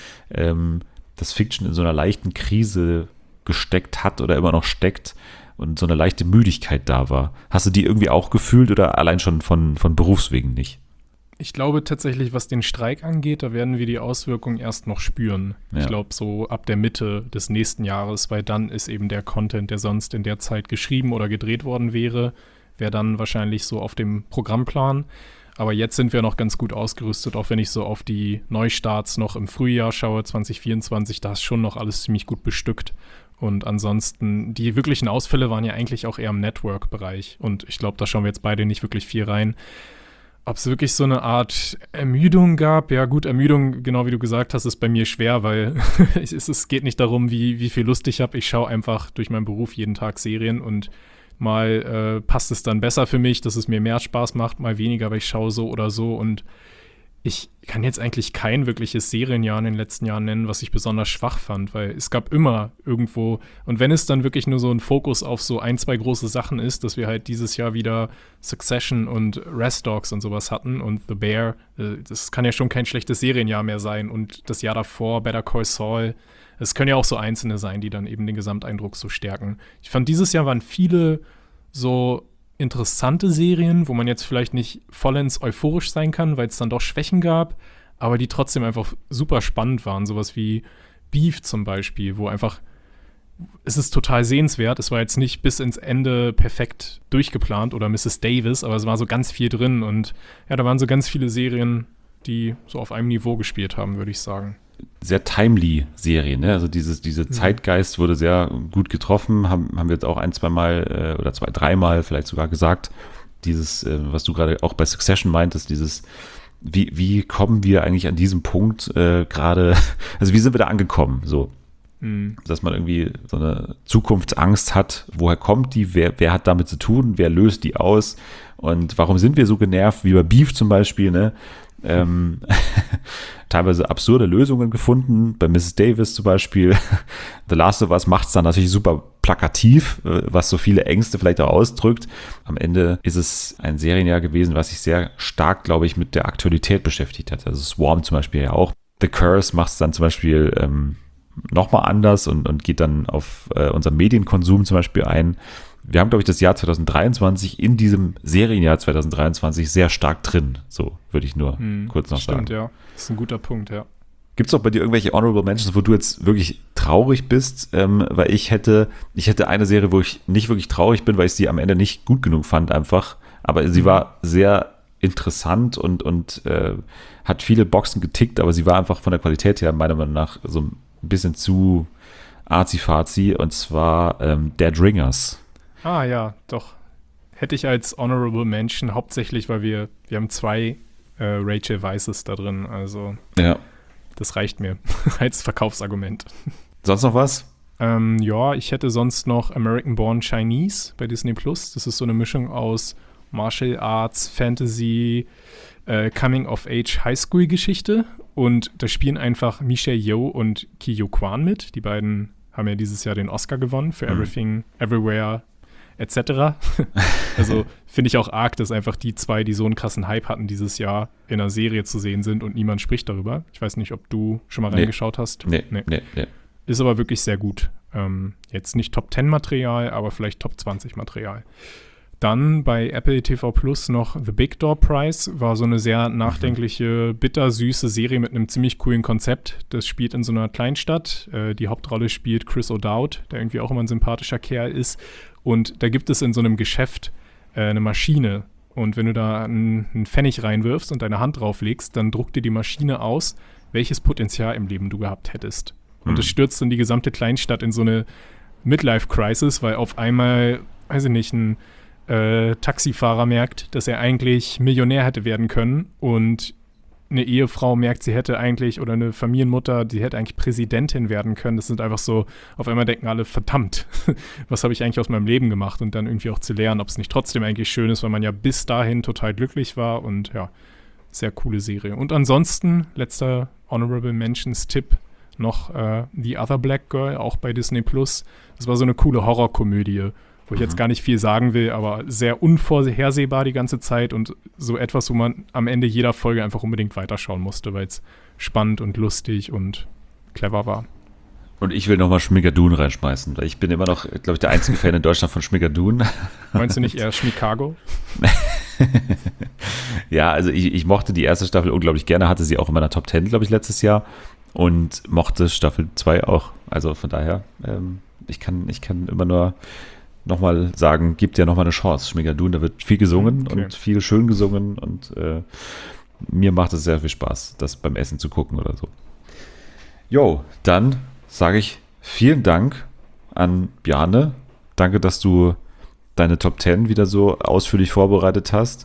dass Fiction in so einer leichten Krise gesteckt hat oder immer noch steckt und so eine leichte Müdigkeit da war. Hast du die irgendwie auch gefühlt oder allein schon von Berufswegen nicht? Ich glaube tatsächlich, was den Streik angeht, da werden wir die Auswirkungen erst noch spüren. Ja. Ich glaube so ab der Mitte des nächsten Jahres, weil dann ist eben der Content, der sonst in der Zeit geschrieben oder gedreht worden wäre dann wahrscheinlich so auf dem Programmplan. Aber jetzt sind wir noch ganz gut ausgerüstet, auch wenn ich so auf die Neustarts noch im Frühjahr schaue, 2024, da ist schon noch alles ziemlich gut bestückt. Und ansonsten, die wirklichen Ausfälle waren ja eigentlich auch eher im Network-Bereich. Und ich glaube, da schauen wir jetzt beide nicht wirklich viel rein. Ob es wirklich so eine Art Ermüdung gab? Ja gut, Ermüdung, genau wie du gesagt hast, ist bei mir schwer, weil es geht nicht darum, wie viel Lust ich habe. Ich schaue einfach durch meinen Beruf jeden Tag Serien und mal passt es dann besser für mich, dass es mir mehr Spaß macht, mal weniger, aber ich schaue so oder so. Und ich kann jetzt eigentlich kein wirkliches Serienjahr in den letzten Jahren nennen, was ich besonders schwach fand, weil es gab immer irgendwo, und wenn es dann wirklich nur so ein Fokus auf so ein, zwei große Sachen ist, dass wir halt dieses Jahr wieder Succession und Rest Dogs und sowas hatten und The Bear, das kann ja schon kein schlechtes Serienjahr mehr sein, und das Jahr davor Better Call Saul, es können ja auch so einzelne sein, die dann eben den Gesamteindruck so stärken. Ich fand, dieses Jahr waren viele so interessante Serien, wo man jetzt vielleicht nicht vollends euphorisch sein kann, weil es dann doch Schwächen gab, aber die trotzdem einfach super spannend waren. Sowas wie Beef zum Beispiel, wo einfach, es ist total sehenswert. Es war jetzt nicht bis ins Ende perfekt durchgeplant oder Mrs. Davis, aber es war so ganz viel drin und ja, da waren so ganz viele Serien, die so auf einem Niveau gespielt haben, würde ich sagen. Sehr timely Serie, ne? Also diese Zeitgeist wurde sehr gut getroffen, haben wir jetzt auch ein, zwei Mal oder dreimal vielleicht sogar gesagt. Dieses, was du gerade auch bei Succession meintest, dieses, wie kommen wir eigentlich an diesem Punkt gerade, also wie sind wir da angekommen, so. Dass man irgendwie so eine Zukunftsangst hat, woher kommt die, wer hat damit zu tun, wer löst die aus und warum sind wir so genervt, wie bei Beef zum Beispiel, ne? Teilweise absurde Lösungen gefunden, bei Mrs. Davis zum Beispiel. The Last of Us macht es dann natürlich super plakativ, was so viele Ängste vielleicht auch ausdrückt. Am Ende ist es ein Serienjahr gewesen, was sich sehr stark, glaube ich, mit der Aktualität beschäftigt hat. Also Swarm zum Beispiel ja auch. The Curse macht es dann zum Beispiel nochmal anders und geht dann auf unseren Medienkonsum zum Beispiel ein. Wir haben, glaube ich, das Jahr 2023 in diesem Serienjahr 2023 sehr stark drin. So würde ich nur kurz noch sagen. Stimmt, ja. Das ist ein guter Punkt, ja. Gibt es auch bei dir irgendwelche Honorable Mentions, wo du jetzt wirklich traurig bist? Weil ich hätte eine Serie, wo ich nicht wirklich traurig bin, weil ich sie am Ende nicht gut genug fand einfach. Aber sie war sehr interessant und hat viele Boxen getickt, aber sie war einfach von der Qualität her meiner Meinung nach so ein bisschen zu arzi-fazi, und zwar Dead Ringers. Ah ja, doch. Hätte ich als Honorable Mention, hauptsächlich, weil wir haben 2 Rachel Weiszes da drin, also ja. Das reicht mir als Verkaufsargument. Sonst noch was? Ja, ich hätte sonst noch American Born Chinese bei Disney+. Das ist so eine Mischung aus Martial Arts, Fantasy, Coming-of-Age Highschool-Geschichte, und da spielen einfach Michelle Yeoh und Ki-Yo Kwan mit. Die beiden haben ja dieses Jahr den Oscar gewonnen für Everything, Everywhere, etc. Also finde ich auch arg, dass einfach die 2, die so einen krassen Hype hatten dieses Jahr, in einer Serie zu sehen sind und niemand spricht darüber. Ich weiß nicht, ob du schon mal reingeschaut hast. Nee. Ist aber wirklich sehr gut. Jetzt nicht Top 10 Material, aber vielleicht Top 20 Material. Dann bei Apple TV Plus noch The Big Door Prize, war so eine sehr nachdenkliche, bittersüße Serie mit einem ziemlich coolen Konzept. Das spielt in so einer Kleinstadt. Die Hauptrolle spielt Chris O'Dowd, der irgendwie auch immer ein sympathischer Kerl ist. Und da gibt es in so einem Geschäft eine Maschine. Und wenn du da einen Pfennig reinwirfst und deine Hand drauflegst, dann druckt dir die Maschine aus, welches Potenzial im Leben du gehabt hättest. Und das stürzt dann die gesamte Kleinstadt in so eine Midlife-Crisis, weil auf einmal, weiß ich nicht, ein Taxifahrer merkt, dass er eigentlich Millionär hätte werden können und eine Ehefrau merkt, sie hätte eigentlich, oder eine Familienmutter, die hätte eigentlich Präsidentin werden können. Das sind einfach so, auf einmal denken alle, verdammt, was habe ich eigentlich aus meinem Leben gemacht? Und dann irgendwie auch zu lernen, ob es nicht trotzdem eigentlich schön ist, weil man ja bis dahin total glücklich war. Und ja, sehr coole Serie. Und ansonsten, letzter Honorable Mentions-Tipp, noch The Other Black Girl, auch bei Disney+. Das war so eine coole Horrorkomödie, wo ich jetzt gar nicht viel sagen will, aber sehr unvorhersehbar die ganze Zeit und so etwas, wo man am Ende jeder Folge einfach unbedingt weiterschauen musste, weil es spannend und lustig und clever war. Und ich will nochmal Schmigadoon reinschmeißen, weil ich bin immer noch, glaube ich, der einzige Fan in Deutschland von Schmigadoon. Meinst du nicht eher Schmikago? Ja, also ich mochte die erste Staffel unglaublich gerne, hatte sie auch in meiner Top 10, glaube ich, letztes Jahr und mochte Staffel 2 auch. Also von daher, ich kann immer nur nochmal sagen, gibt ja nochmal eine Chance. Schmigadoon, da wird viel gesungen und viel schön gesungen und mir macht es sehr viel Spaß, das beim Essen zu gucken oder so. Jo, dann sage ich vielen Dank an Bjarne. Danke, dass du deine Top 10 wieder so ausführlich vorbereitet hast.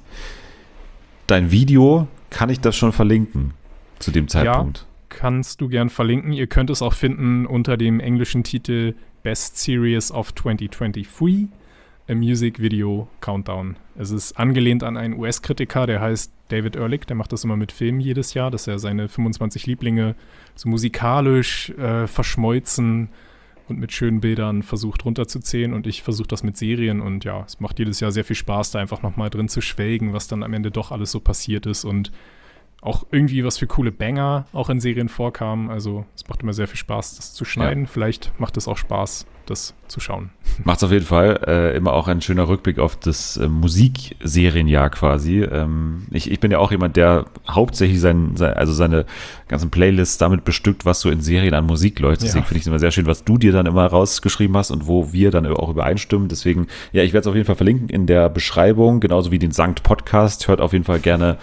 Dein Video, kann ich das schon verlinken zu dem Zeitpunkt? Ja, kannst du gern verlinken. Ihr könnt es auch finden unter dem englischen Titel Best Series of 2023, a Music Video Countdown. Es ist angelehnt an einen US-Kritiker, der heißt David Ehrlich, der macht das immer mit Filmen jedes Jahr, dass er seine 25 Lieblinge so musikalisch verschmolzen und mit schönen Bildern versucht runterzuzählen und ich versuche das mit Serien und ja, es macht jedes Jahr sehr viel Spaß, da einfach nochmal drin zu schwelgen, was dann am Ende doch alles so passiert ist und auch irgendwie was für coole Banger auch in Serien vorkamen. Also es macht immer sehr viel Spaß, das zu schneiden. Ja. Vielleicht macht es auch Spaß, das zu schauen. Macht es auf jeden Fall. Immer auch ein schöner Rückblick auf das Musikserienjahr quasi. Ich bin ja auch jemand, der hauptsächlich seine ganzen Playlists damit bestückt, was so in Serien an Musik läuft. Deswegen finde ich es immer sehr schön, was du dir dann immer rausgeschrieben hast und wo wir dann auch übereinstimmen. Deswegen, ja, ich werde es auf jeden Fall verlinken in der Beschreibung, genauso wie den Sankt Podcast. Hört auf jeden Fall gerne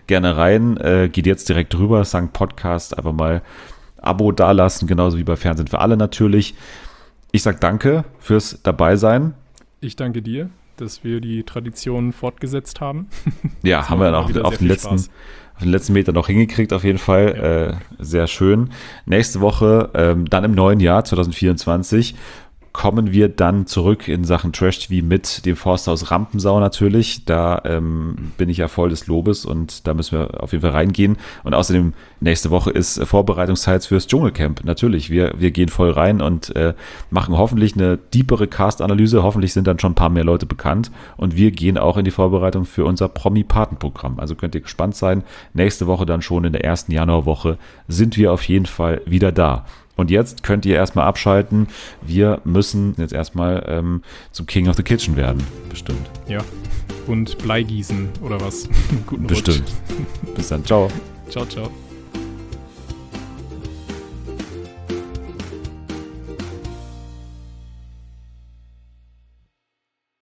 rein. Geht jetzt direkt drüber, Sankt Podcast, einfach mal Abo dalassen, genauso wie bei Fernsehen für alle natürlich. Ich sage danke fürs Dabeisein. Ich danke dir, dass wir die Tradition fortgesetzt haben. Ja, haben wir dann auch auf den letzten Meter noch hingekriegt, auf jeden Fall. Ja. Sehr schön. Nächste Woche, dann im neuen Jahr 2024, kommen wir dann zurück in Sachen Trash-TV mit dem Forsthaus Rampensau natürlich. Da bin ich ja voll des Lobes und da müssen wir auf jeden Fall reingehen. Und außerdem, nächste Woche ist Vorbereitungszeit fürs Dschungelcamp. Natürlich, wir gehen voll rein und machen hoffentlich eine deepere Cast-Analyse. Hoffentlich sind dann schon ein paar mehr Leute bekannt. Und wir gehen auch in die Vorbereitung für unser Promi-Paten-Programm. Also könnt ihr gespannt sein. Nächste Woche dann schon in der ersten Januarwoche sind wir auf jeden Fall wieder da. Und jetzt könnt ihr erstmal abschalten. Wir müssen jetzt erstmal zum King of the Kitchen werden. Bestimmt. Ja. Und Bleigießen oder was? Guten Bestimmt. Rutsch. Bis dann. Ciao. Ciao, ciao.